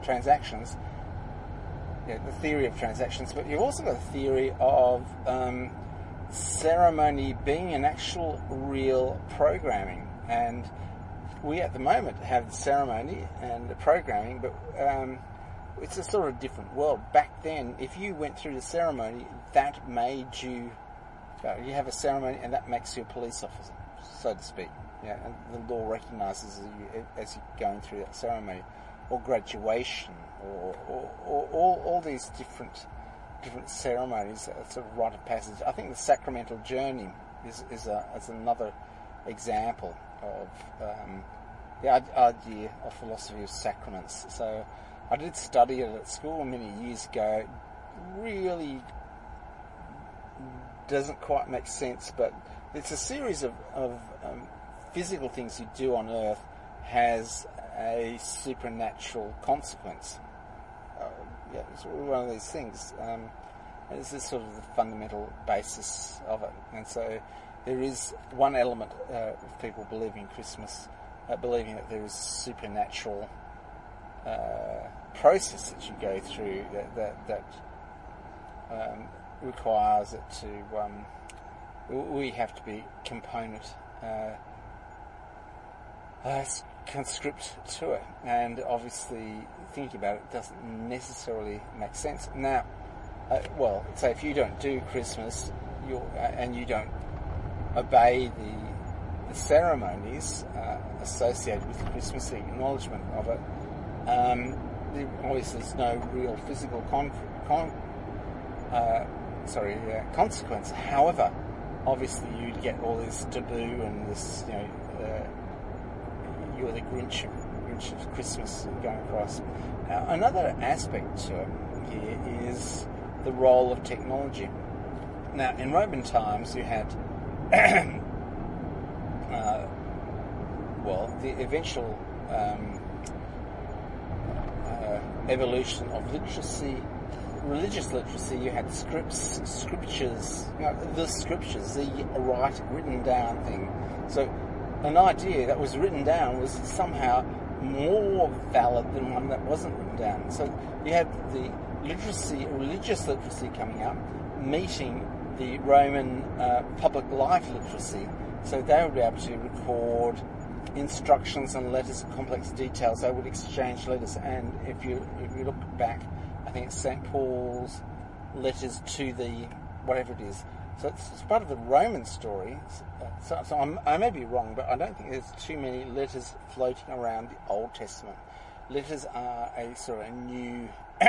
the theory of transactions, but you've also got a theory of ceremony being an actual real programming. And we at the moment have the ceremony and the programming, but it's a sort of different world. Back then, if you went through the ceremony, that made you, you have a ceremony and that makes you a police officer, so to speak. Yeah, and the law recognises you as you're going through that ceremony, or graduation, or all these different ceremonies. It's a rite of passage. I think the sacramental journey is another example of the idea of philosophy of sacraments. So I did study it at school many years ago. Really doesn't quite make sense, but it's a series of physical things you do on earth has a supernatural consequence. It's one of these things. And it's this sort of the fundamental basis of it. And so there is one element of people believing in Christmas, believing that there is a supernatural process that you go through that requires it to. We have to be component conscript to it, and obviously thinking about it doesn't necessarily make sense. Now, say if you don't do Christmas, and you don't obey the ceremonies associated with Christmas, the acknowledgement of it, obviously there's no real physical consequence. However, obviously you'd get all this taboo and this, you're the Grinch of Christmas going across. Now, another aspect to it here is the role of technology. Now, in Roman times, you had, the eventual evolution of literacy, religious literacy. You had scriptures, the scriptures, the written down thing. So an idea that was written down was somehow more valid than one that wasn't written down. So you had the religious literacy coming up, meeting the Roman public life literacy. So they would be able to record instructions and letters and complex details. They would exchange letters, and if you look back, I think it's St. Paul's letters to the whatever it is. So it's part of the Roman story. So I may be wrong, but I don't think there's too many letters floating around the Old Testament. Letters are a sort of a new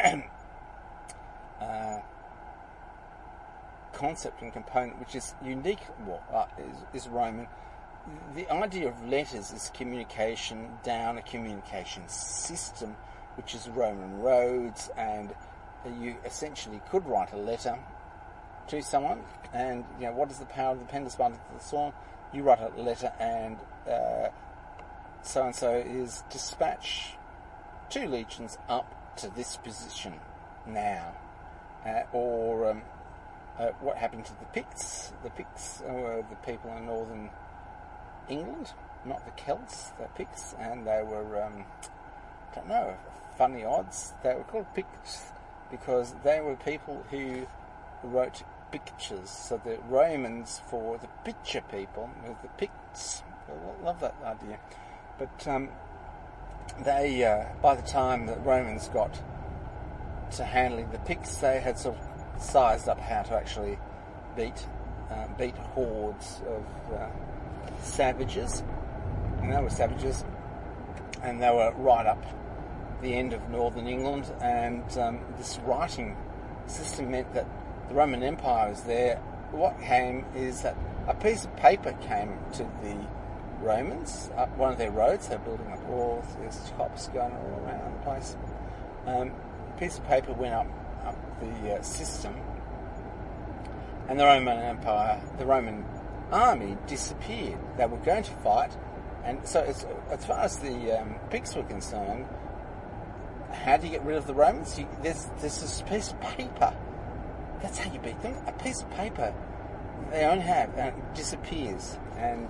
concept and component, which is unique. Is Roman. The idea of letters is communication down a communication system, which is Roman roads, and you essentially could write a letter to someone, and what is the power of the pen despite the sword? You write a letter, and so and so is dispatched 2 legions up to this position now, or what happened to the Picts? The Picts were the people in northern England, not the Celts, the Picts, and they were funny odds. They were called Picts because they were people who wrote pictures. So the Romans for the picture people were the Picts. I love that idea. But they, by the time the Romans got to handling the Picts, they had sort of sized up how to actually beat hordes of savages. And they were savages, and they were right up the end of northern England, and this writing system meant that the Roman Empire was there. What came is that a piece of paper came to the Romans up one of their roads. They're building up walls, there's shops going all around the place. A piece of paper went up the system, and the Roman army disappeared. They were going to fight, and so as far as the Picts were concerned, how do you get rid of the Romans? There's this piece of paper. That's how you beat them. A piece of paper they only have, and it disappears. And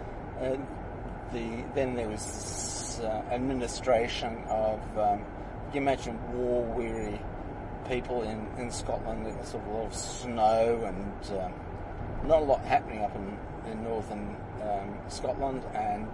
then there was this administration of, you imagine war-weary people in Scotland. There was sort of a lot of snow and not a lot happening up in northern Scotland, and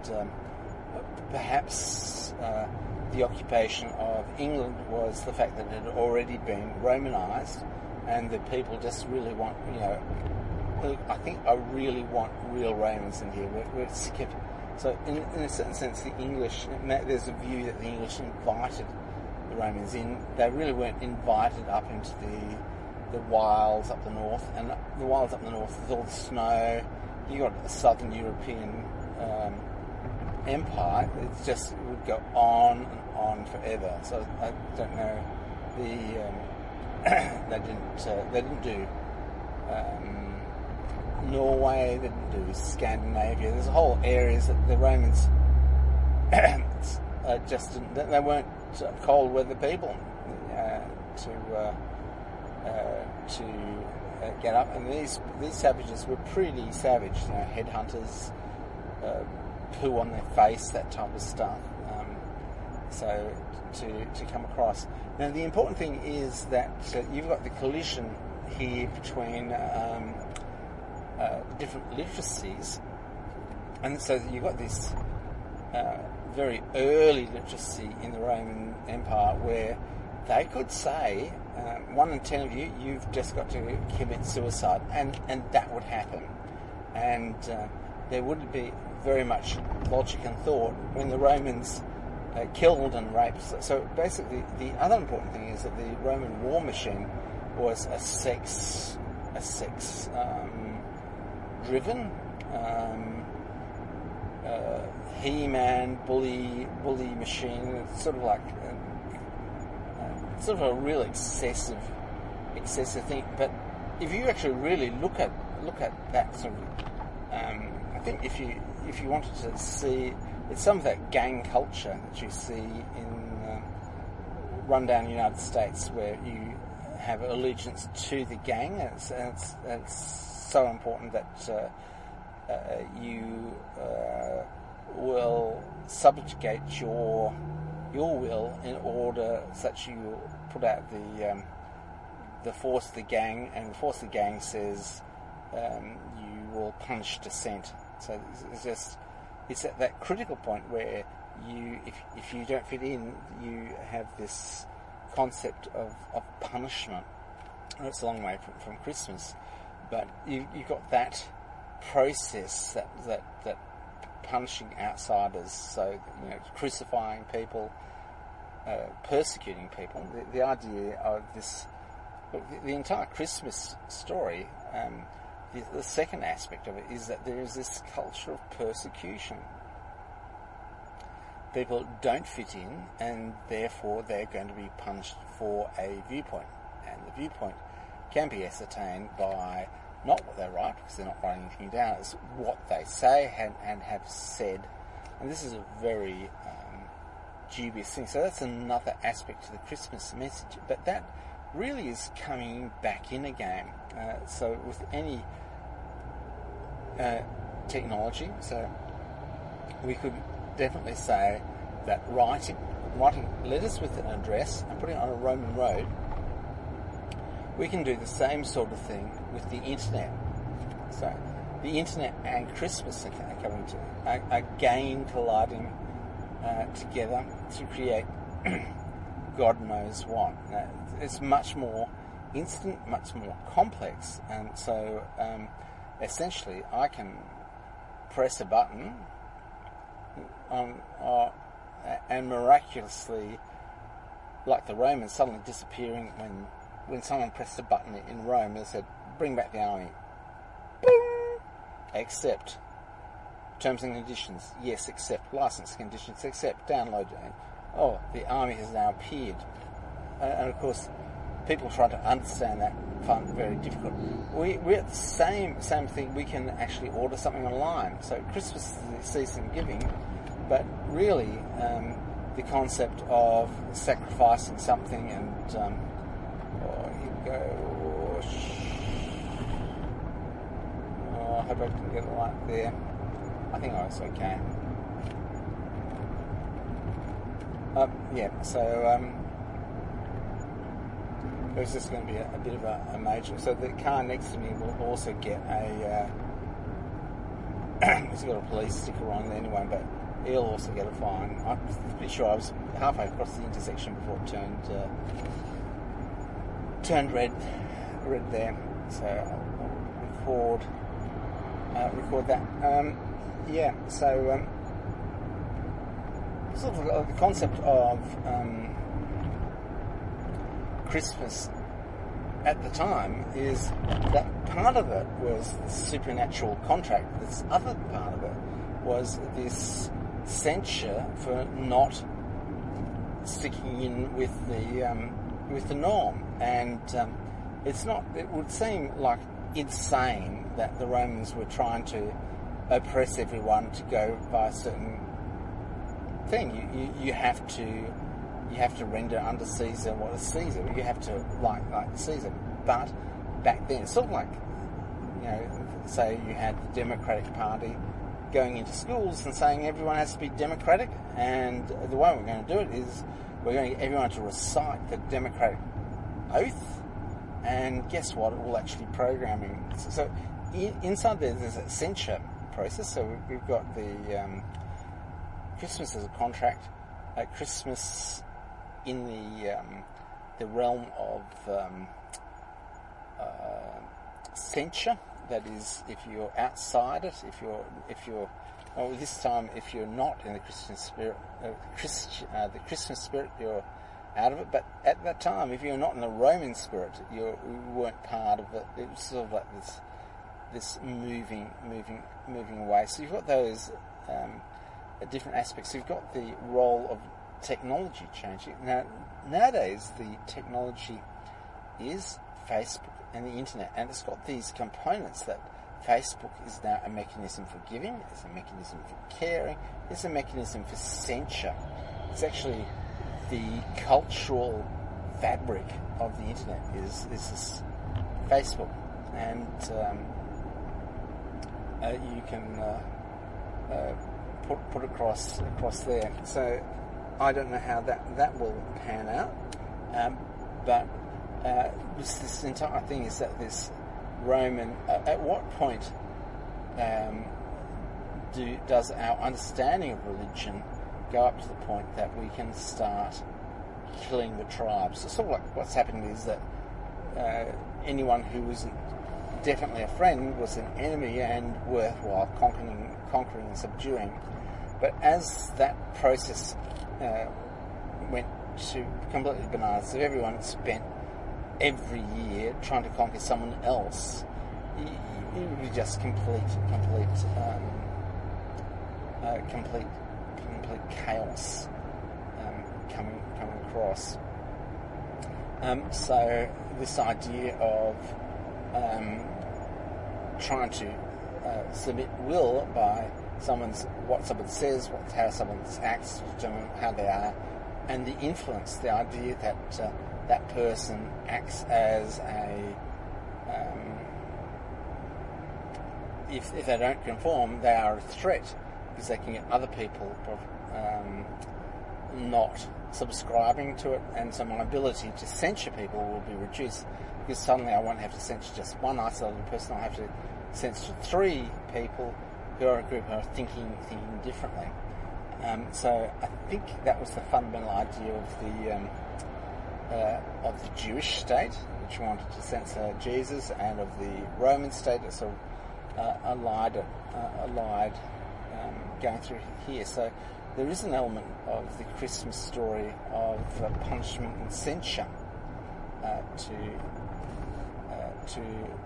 perhaps the occupation of England was the fact that it had already been Romanised, and the people just really want, I think I really want real Romans in here. We're skip. So in a certain sense, the English, there's a view that the English invited the Romans in. They really weren't invited up into the wilds up the north, and the wilds up the north with all the snow. You got a southern European empire. It would go on and on forever. So I don't know. They didn't do Norway. They didn't do Scandinavia. There's whole areas that the Romans just didn't. They weren't cold weather people to get up. And these savages were pretty savage. Headhunters, poo on their face, that type of stuff. So to come across. Now the important thing is that you've got the collision here between different literacies, and so you've got this very early literacy in the Roman Empire where they could say 1 in 10 of you've just got to commit suicide, and that would happen, and there would be very much logic and thought when the Romans killed and raped. So basically, the other important thing is that the Roman war machine was a sex driven, he-man bully machine. It's sort of like sort of a real excessive thing. But if you actually really look at that sort of, I think if you wanted to see, it's some of that gang culture that you see in rundown United States, where you have allegiance to the gang. It's so important that you will subjugate your will in order such you put out the force of the gang, and the force of the gang says you will punish dissent. So it's at that critical point where if you don't fit in, you have this concept of punishment. And it's a long way from Christmas, but you've got that process that punishing outsiders, so crucifying people, persecuting people. The idea of this, the entire Christmas story. The second aspect of it is that there is this culture of persecution. People don't fit in, and therefore they're going to be punished for a viewpoint. And the viewpoint can be ascertained by not what they write, because they're not writing anything down, it's what they say and have said. And this is a very dubious thing. So that's another aspect to the Christmas message. But that really is coming back in again. So with any technology, so we could definitely say that writing letters with an address and putting it on a Roman road, we can do the same sort of thing with the internet. So the internet and Christmas are coming to again colliding together to create God knows what. It's much more instant, much more complex, and so essentially I can press a button and miraculously, like the Romans suddenly disappearing when someone pressed a button in Rome, they said, bring back the army. Boom! Accept. Terms and conditions. Yes, accept. License conditions. Accept. Download. Oh, the army has now appeared. And of course, people try to understand that, find it very difficult. We're at the same thing. We can actually order something online. So Christmas is the season of giving, but really the concept of sacrificing something and here we go. Oh, I hope I can get it right there. I think I was okay. It was just going to be a bit of a major. So the car next to me will also get a. It's got a police sticker on it anyway, but he'll also get a fine. I'm pretty sure I was halfway across the intersection before it turned red there. So I'll record that. Sort of the concept of Christmas at the time is that part of it was the supernatural contract. This other part of it was this censure for not sticking in with the norm, and it's not. It would seem like insane that the Romans were trying to oppress everyone to go by a certain thing. You have to render under Caesar what is Caesar. You have to like Caesar. But back then, it's sort of like, say you had the Democratic Party going into schools and saying everyone has to be democratic, and the way we're going to do it is we're going to get everyone to recite the Democratic oath, and guess what? It will actually programming. So inside there's a censure process. So we've got the Christmas as a contract, Christmas in the realm of censure. That is, if you're outside it, if you're this time if you're not in the Christian spirit, the Christmas spirit, you're out of it. But at that time, if you're not in the Roman spirit, you weren't part of it. It was sort of like this moving away. So you've got those different aspects. You've got the role of technology changing. Now, nowadays, the technology is Facebook and the internet, and it's got these components that Facebook is now a mechanism for giving, it's a mechanism for caring, it's a mechanism for censure. It's actually the cultural fabric of the internet is this Facebook, and you can put across there. So I don't know how that will pan out, but this entire thing is that this Roman. At what point does our understanding of religion go up to the point that we can start killing the tribes? So sort of like what's happened is that anyone who wasn't definitely a friend was an enemy and worthwhile conquering and subduing. But as that process went to completely bananas, if everyone spent every year trying to conquer someone else, it would be just complete chaos coming across. So this idea of trying to submit will by what someone says, how someone acts, determine how they are, and the influence, the idea that that person acts as if they don't conform, they are a threat, because they can get other people not subscribing to it, and so my ability to censure people will be reduced, because suddenly I won't have to censure just one isolated person. I'll have to censor 3 people who are a group who are thinking differently. So I think that was the fundamental idea of the Jewish state, which wanted to censor Jesus, and of the Roman state that sort of allied going through here. So there is an element of the Christmas story of punishment and censure to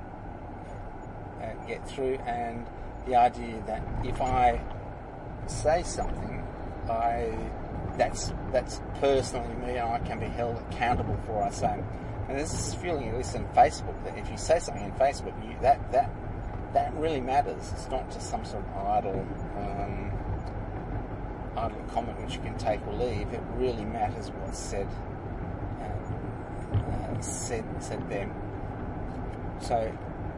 get through, and the idea that if I say something, that's personally me, and I can be held accountable for what I say. And there's this feeling, at least in Facebook, that if you say something in Facebook, that really matters. It's not just some sort of idle idle comment which you can take or leave. It really matters what's said there. So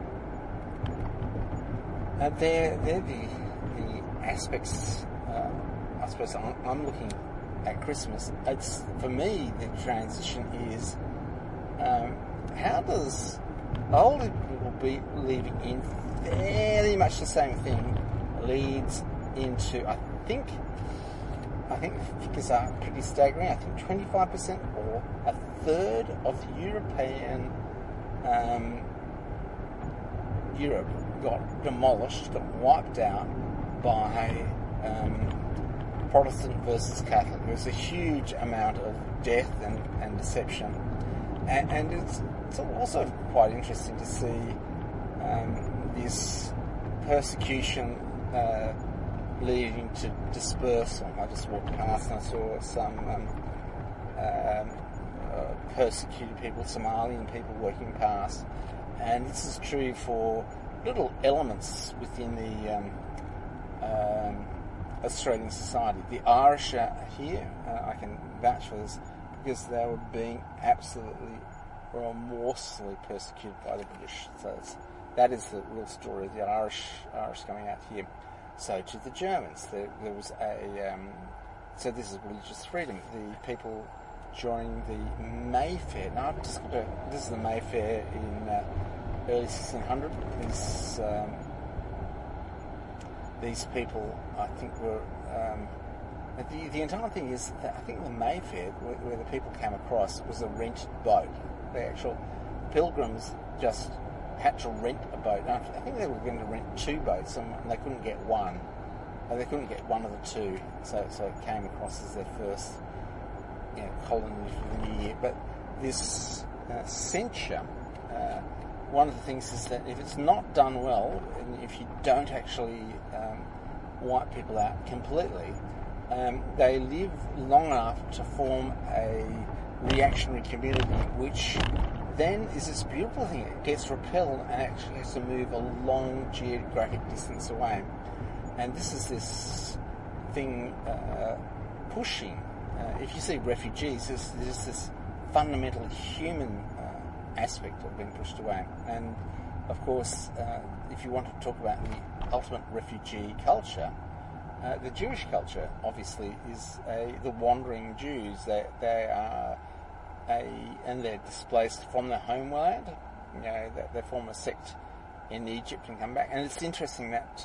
they're the aspects. I suppose I'm looking at Christmas. It's, for me, the transition is how does older people believing in fairly much the same thing leads into, I think the figures are pretty staggering. I think 25% or a third of European Europe got demolished, got wiped out by Protestant versus Catholic. There was a huge amount of death and deception, and it's also quite interesting to see this persecution leading to dispersal. I just walked past and I saw some persecuted people, Somalian people walking past, and this is true for little elements within the Australian society. The Irish are here, I can vouch for this, because they were being absolutely remorselessly persecuted by the British. So that is the real story of the Irish coming out here. So to the Germans, there was so this is religious freedom. The people joining the Mayfair. Now I've just got this is the Mayfair in early 1600. These people, I think, were the entire thing is that I think the Mayfair, where the people came across, was a rented boat. The actual pilgrims just had to rent a boat. Now, I think they were going to rent two boats, and they couldn't get one. They couldn't get one of the two, so it came across as their first colony for the new year. But this censure, one of the things is that if it's not done well, and if you don't actually wipe people out completely, they live long enough to form a reactionary community, which then is this beautiful thing. It gets repelled and actually has to move a long geographic distance away. And this is this thing pushing. If you see refugees, there's this fundamental human aspect of being pushed away. And of course, if you want to talk about the ultimate refugee culture, the Jewish culture obviously is the wandering Jews. They are and they're displaced from their homeland. They form a sect in Egypt and come back. And it's interesting that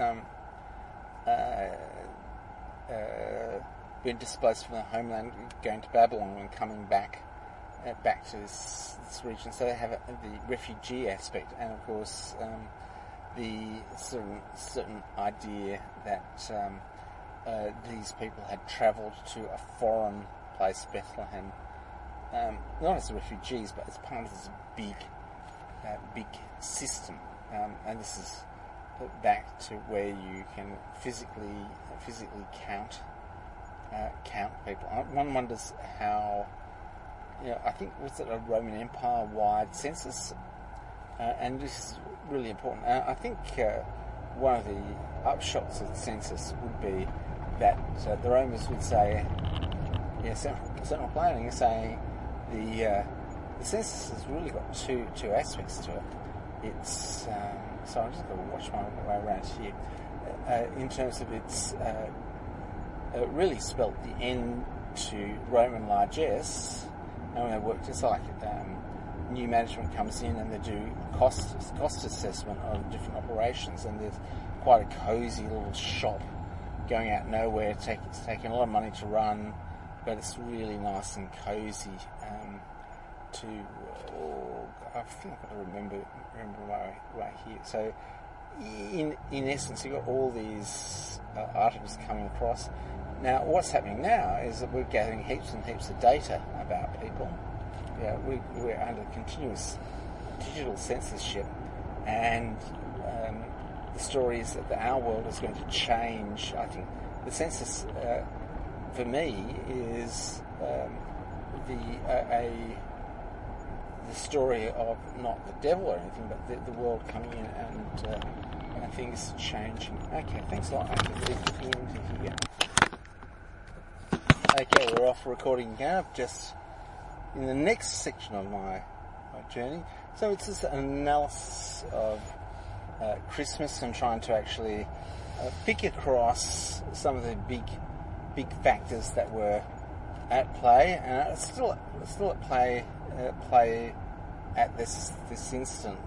being displaced from their homeland, going to Babylon and coming back to this region. So they have the refugee aspect, and of course the certain idea that these people had travelled to a foreign place, Bethlehem, not as refugees, but as part of this big system. And this is back to where you can physically count people. One wonders how. I think, was it a Roman Empire-wide census? And this is really important. I think one of the upshots of the census would be that the Romans would say, central planning is saying the census has really got two aspects to it. It's so I'm just going to watch my way around here. In terms of it's really spelt the N to Roman largesse. And when they work, it's like new management comes in and they do cost assessment of different operations, and there's quite a cosy little shop going out nowhere. It's taking a lot of money to run, but it's really nice and cosy. I think I've got to remember my way here. So, in essence, you've got all these articles coming across. Now, what's happening now is that we're gathering heaps and heaps of data about people. We're under continuous digital censorship, and the story is that our world is going to change. I think the census, for me, is the story of not the devil or anything, but the world coming in and things changing. Okay, thanks a lot. I'm going to leave it into here. Okay, we're off recording now, just in the next section of my journey. So it's just an analysis of Christmas and trying to actually pick across some of the big factors that were at play, and it's still at play at this instant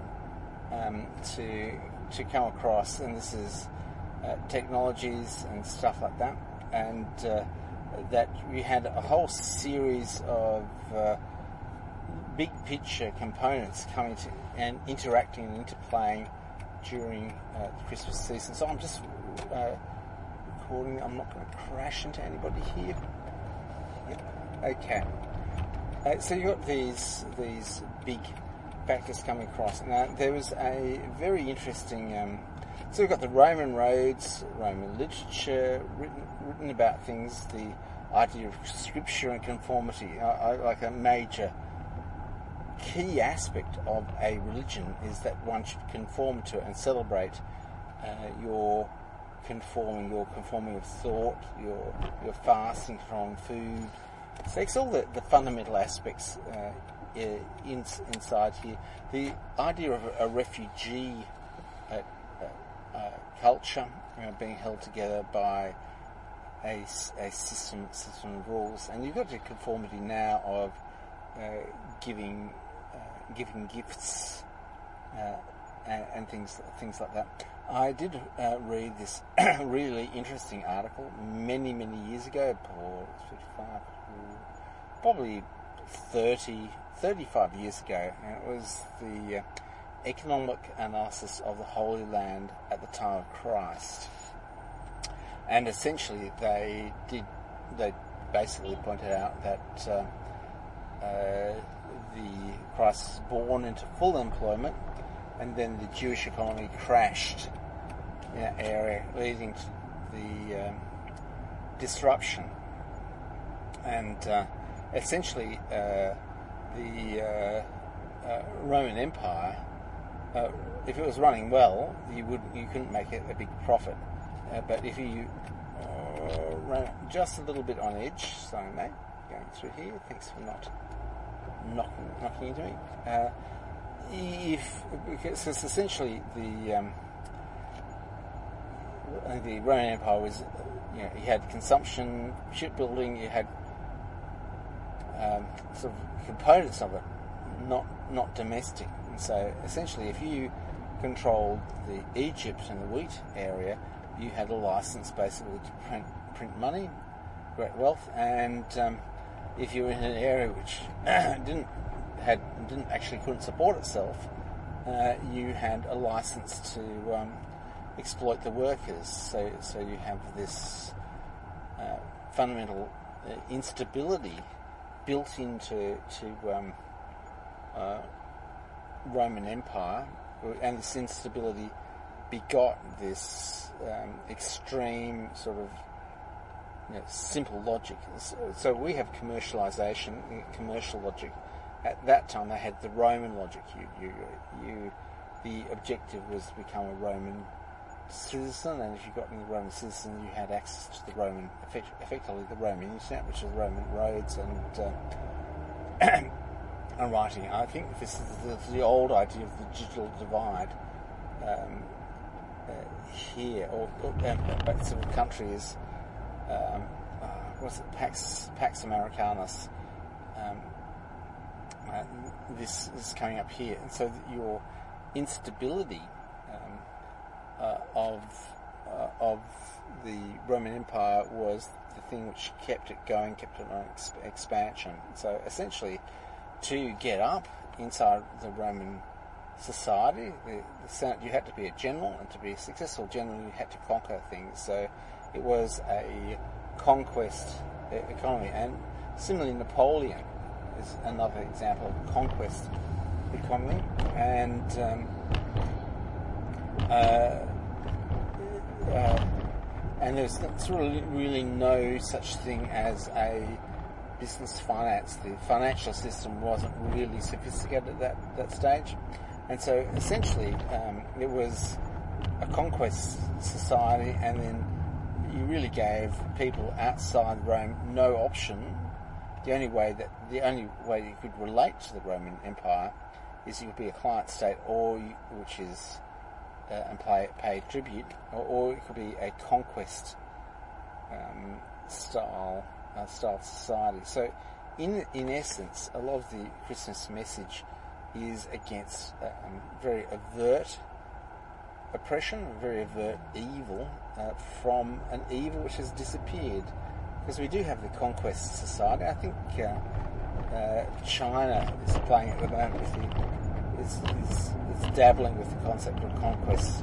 to come across, and this is technologies and stuff like that, and that we had a whole series of big picture components coming to and interacting and interplaying during the Christmas season. So I'm just recording. I'm not going to crash into anybody here. Okay. So you've got these big factors coming across. Now there was a very interesting. So we've got the Roman roads, Roman literature, written about things, the idea of scripture and conformity. Like a major key aspect of a religion is that one should conform to it and celebrate your conforming of thought, your fasting from food. So it's all the fundamental aspects inside here. The idea of a refugee culture being held together by a system of rules, and you've got the conformity now of giving gifts and things like that. I did read this really interesting article many years ago, probably 35 years ago, and it was the economic analysis of the Holy Land at the time of Christ. And essentially they basically pointed out that the Christ was born into full employment, and then the Jewish economy crashed in that area, leading to the disruption. And essentially the Roman Empire, if it was running well, you couldn't make it a big profit. But if you ran just a little bit on edge, sorry mate, going through here, thanks for not knocking into me. Because essentially the Roman Empire was, you had consumption, shipbuilding, you had sort of components of it, not domestic. And so essentially, if you controlled the Egypt and the wheat area, you had a license basically to print money, great wealth, and if you were in an area which couldn't support itself, you had a license to exploit the workers. So you have this fundamental instability built into Roman Empire, and this instability begot this extreme sort of simple logic. So we have commercialization, commercial logic. At that time, they had the Roman logic. The objective was to become a Roman citizen, and if you got in the Roman citizen, you had access to the Roman, effectively the Roman internet, which is Roman roads and and writing. I think this is the old idea of the digital divide. Here, or that sort of country is, what's it, Pax Americanus. This is coming up here, and so your instability of the Roman Empire was the thing which kept it going, kept it on expansion. So essentially, to get up inside the Roman society, the Senate, you had to be a general, and to be a successful general, you had to conquer things. So it was a conquest economy, and similarly, Napoleon is another example of conquest economy, and there's sort of really no such thing as a business finance. The financial system wasn't really sophisticated at that stage. And so essentially it was a conquest society, and then you really gave people outside Rome no option. The only way you could relate to the Roman Empire is you could be a client state, which is and pay tribute, or it could be a conquest style society. So, in essence, a lot of the Christmas message is against very overt oppression, very overt evil from an evil which has disappeared. Because we do have the conquest society. I think China is playing at the moment with it's dabbling with the concept of conquest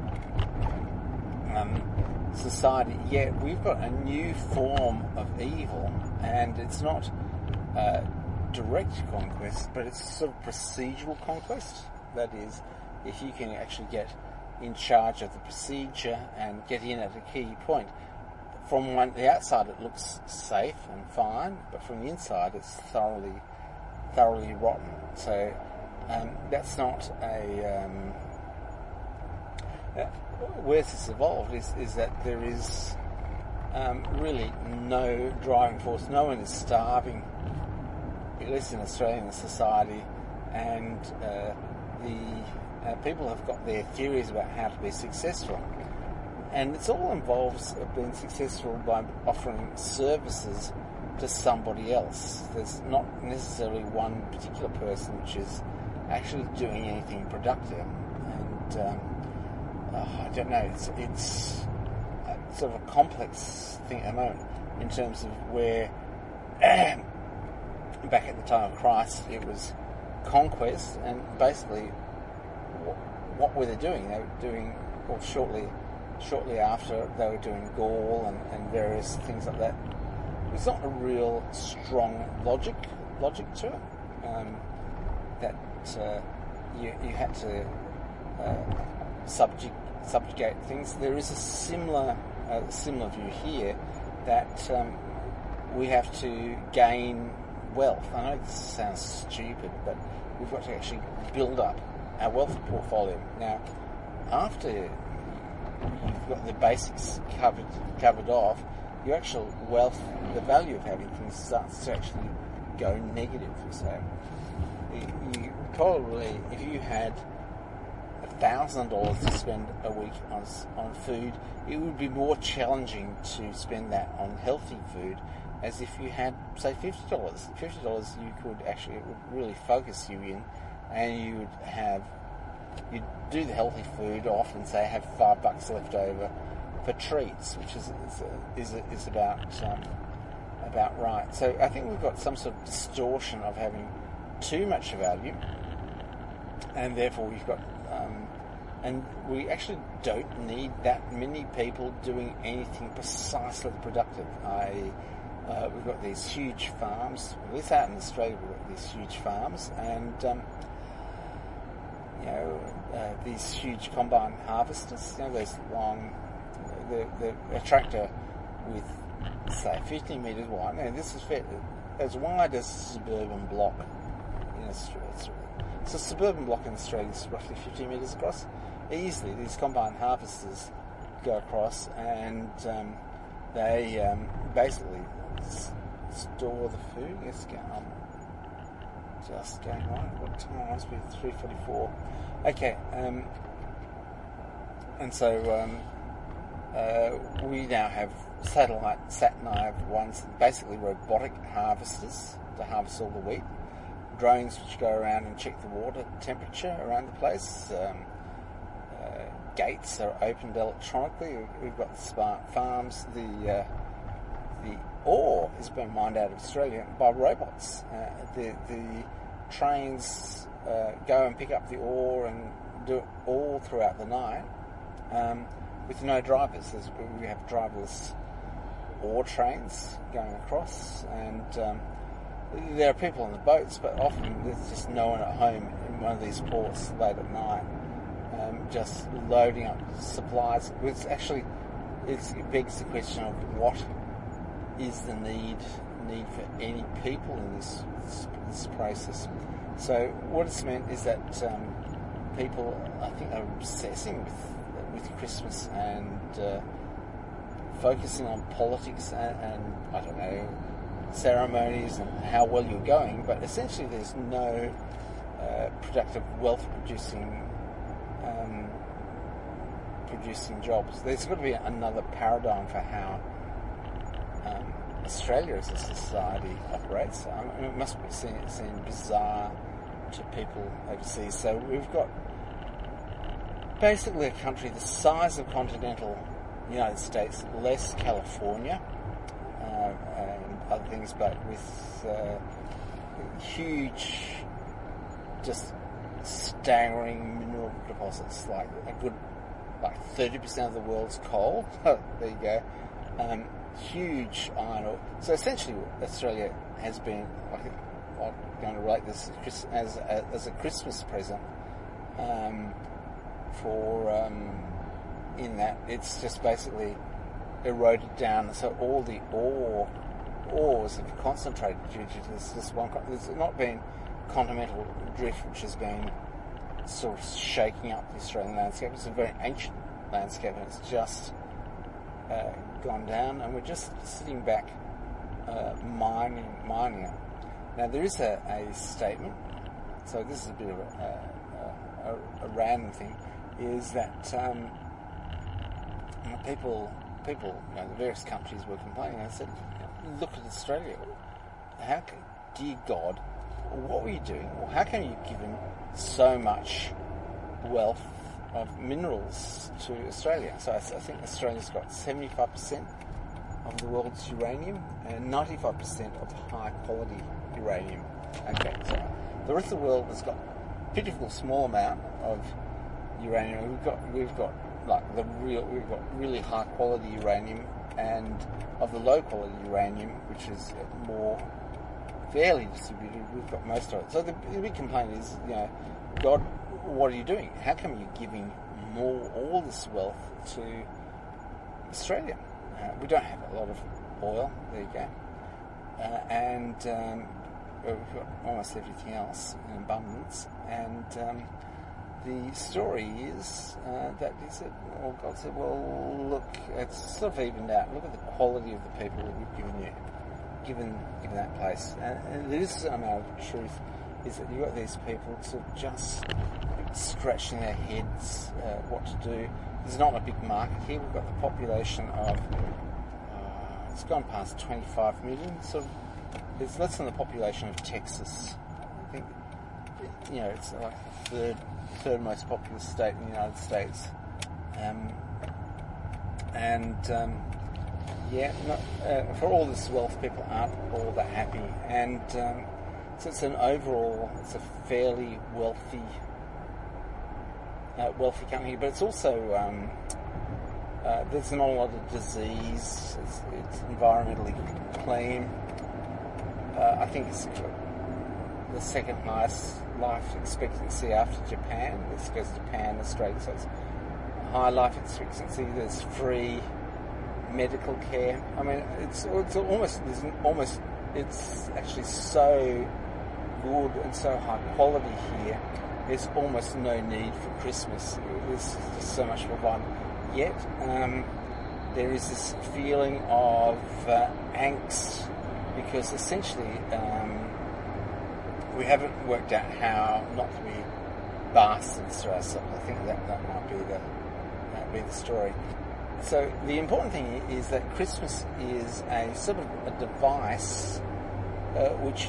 society. Yet we've got a new form of evil, and it's not direct conquest, but it's sort of procedural conquest. That is, if you can actually get in charge of the procedure and get in at a key point. From the outside it looks safe and fine, but from the inside it's thoroughly rotten. So that's not where this evolved is that there is really no driving force. No one is starving, at least in Australian society, and the people have got their theories about how to be successful. And it's all involves being successful by offering services to somebody else. There's not necessarily one particular person which is actually doing anything productive. And I don't know, it's sort of a complex thing at the moment in terms of where back at the time of Christ it was conquest, and basically what were they doing? They were doing, or shortly after, they were doing Gaul and various things like that. There's not a real strong logic to it. That you had to subjugate things. There is a similar view here that we have to gain wealth. I know this sounds stupid, but we've got to actually build up our wealth portfolio. Now, after you've got the basics covered off, your actual wealth, the value of having things starts to actually go negative. So you probably, if you had $1,000 to spend a week on food, it would be more challenging to spend that on healthy food as if you had, say, $50. $50 you could actually, it would really focus you in, and you'd do the healthy food off and say have $5 left over for treats, which is about right. So I think we've got some sort of distortion of having too much value, and therefore we've got and we actually don't need that many people doing anything precisely productive. We've got these huge farms. At least out in Australia, we've got these huge farms, and these huge combine harvesters. Those long, a tractor with, say, 50 metres wide. Now, this is as wide as a suburban block in Australia. So a suburban block in Australia is roughly 50 metres across. Easily, these combine harvesters go across, and they basically store the food. Yes, just going on. What time must be 3:44? Okay, and so we now have sat-nav ones, basically robotic harvesters to harvest all the wheat. Drones which go around and check the water temperature around the place. Gates are opened electronically. We've got smart farms. The ore is being mined out of Australia by robots. The trains go and pick up the ore and do it all throughout the night with no drivers. We have driverless ore trains going across, and there are people on the boats, but often there's just no one at home in one of these ports late at night, just loading up supplies. It begs the question of what is the need for any people in this process. So what it's meant is that people, I think, are obsessing with Christmas and focusing on politics and I don't know, ceremonies and how well you're going, but essentially there's no productive wealth producing jobs. There's got to be another paradigm for how Australia as a society operates. It must be seen bizarre to people overseas. So we've got basically a country the size of continental United States, less California and other things, but with huge, just staggering mineral deposits, like 30% of the world's coal. There you go. Huge iron ore. So essentially, Australia has been, I'm going to relate this as a Christmas present in that it's just basically eroded down. So all the ores have concentrated due to this one. There's not been continental drift, which has been sort of shaking up the Australian landscape. It's a very ancient landscape, and it's just gone down, and we're just sitting back mining it. Now there is a statement, so this is a bit of a random thing, is that people, the various countries were complaining. I said, look at Australia. Dear God, what were you doing? Well, how come you've given so much wealth of minerals to Australia? So I think Australia's got 75% of the world's uranium and 95% of high quality uranium. Okay, so the rest of the world has got a pitiful small amount of uranium. We've got really high quality uranium, and of the low quality uranium, which is more fairly distributed, we've got most of it. So the big complaint is, God, what are you doing? How come you're giving all this wealth to Australia? We don't have a lot of oil, there you go. And we've got almost everything else in abundance. And the story is that he said, God said, well, look, it's sort of evened out. Look at the quality of the people that we've given that place. And there is an amount of truth, is that you've got these people to just scratching their heads what to do. There's not a big market here. We've got the population of, it's gone past 25 million. So it's less than the population of Texas. I think, it's like the third most populous state in the United States. For all this wealth, people aren't all that happy. And so it's a fairly wealthy company, but it's also there's not a lot of disease. It's environmentally clean. I think it's the second highest life expectancy after Japan. This goes to Japan, Australia, so it's high life expectancy. There's free medical care. I mean, it's actually so good and so high quality here. There's almost no need for Christmas. There's just so much more fun. Yet, there is this feeling of angst, because essentially we haven't worked out how not to be bastards to ourselves. I think that might be the story. So the important thing is that Christmas is a sort of a device which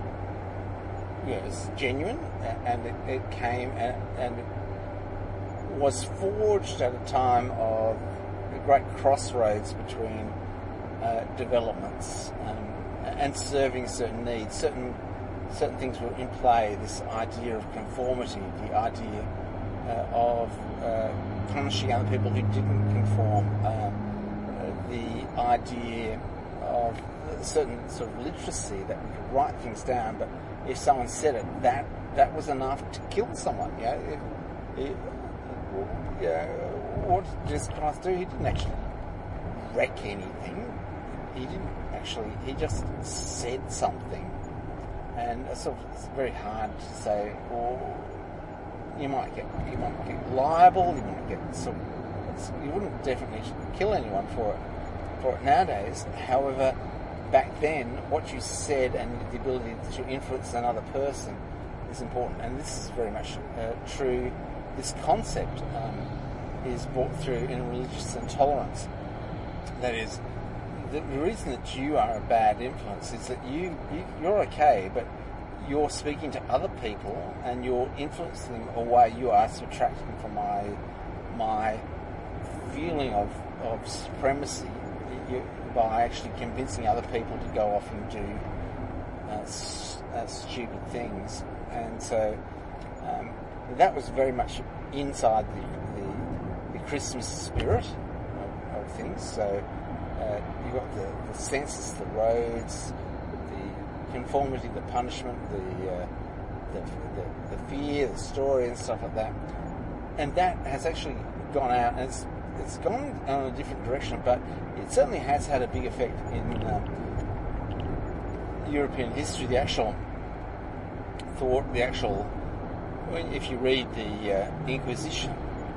it's genuine, and it came and it was forged at a time of a great crossroads between developments and serving certain needs. Certain things were in play. This idea of conformity, the idea of punishing other people who didn't conform, the idea of a certain sort of literacy, that we could write things down, but if someone said it, that was enough to kill someone. What did Jesus Christ do? He didn't actually wreck anything. He just said something. And it's very hard to say, you might get liable, you wouldn't definitely kill anyone for it. for it nowadays. However, back then, what you said and the ability to influence another person is important. And this is very much true. This concept is brought through in religious intolerance. That is, the reason that you are a bad influence is that you're okay, but you're speaking to other people and you're influencing them away. You are subtracting from my feeling of supremacy by actually convincing other people to go off and do stupid things. And so that was very much inside the Christmas spirit of things. So you got the census, the roads, the conformity, the punishment, the fear, the story, and stuff like that. And that has actually gone out, and it's gone in a different direction, but it certainly has had a big effect in European history. The actual thought, if you read the Inquisition,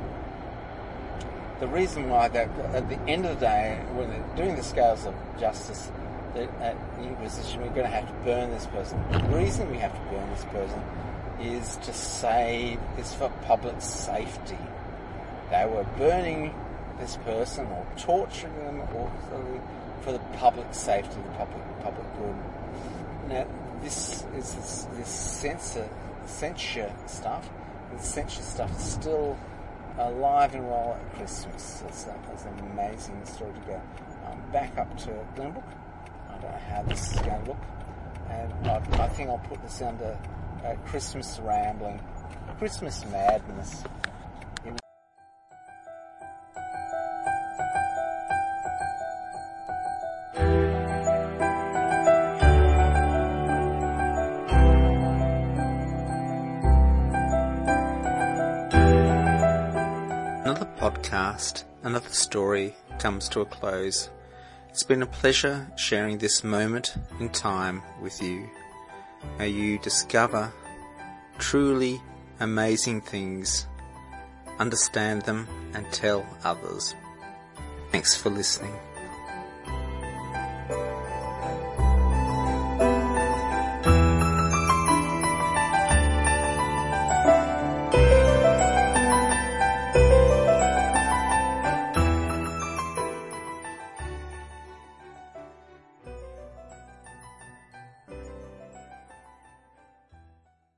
the reason why that at the end of the day, when they're doing the scales of justice, at the Inquisition, we're going to have to burn this person. The reason we have to burn this person is for public safety. They were burning this person or torturing them or for the public safety, the public good. Now, this is this censure stuff. The censure stuff is still alive and well at Christmas. It's an amazing story to go. Back up to Glenbrook. I don't know how this is going to look, and I think I'll put this under Christmas rambling, Christmas madness. Another podcast, another story comes to a close. It's been a pleasure sharing this moment in time with you. May you discover truly amazing things, understand them, and tell others. Thanks for listening.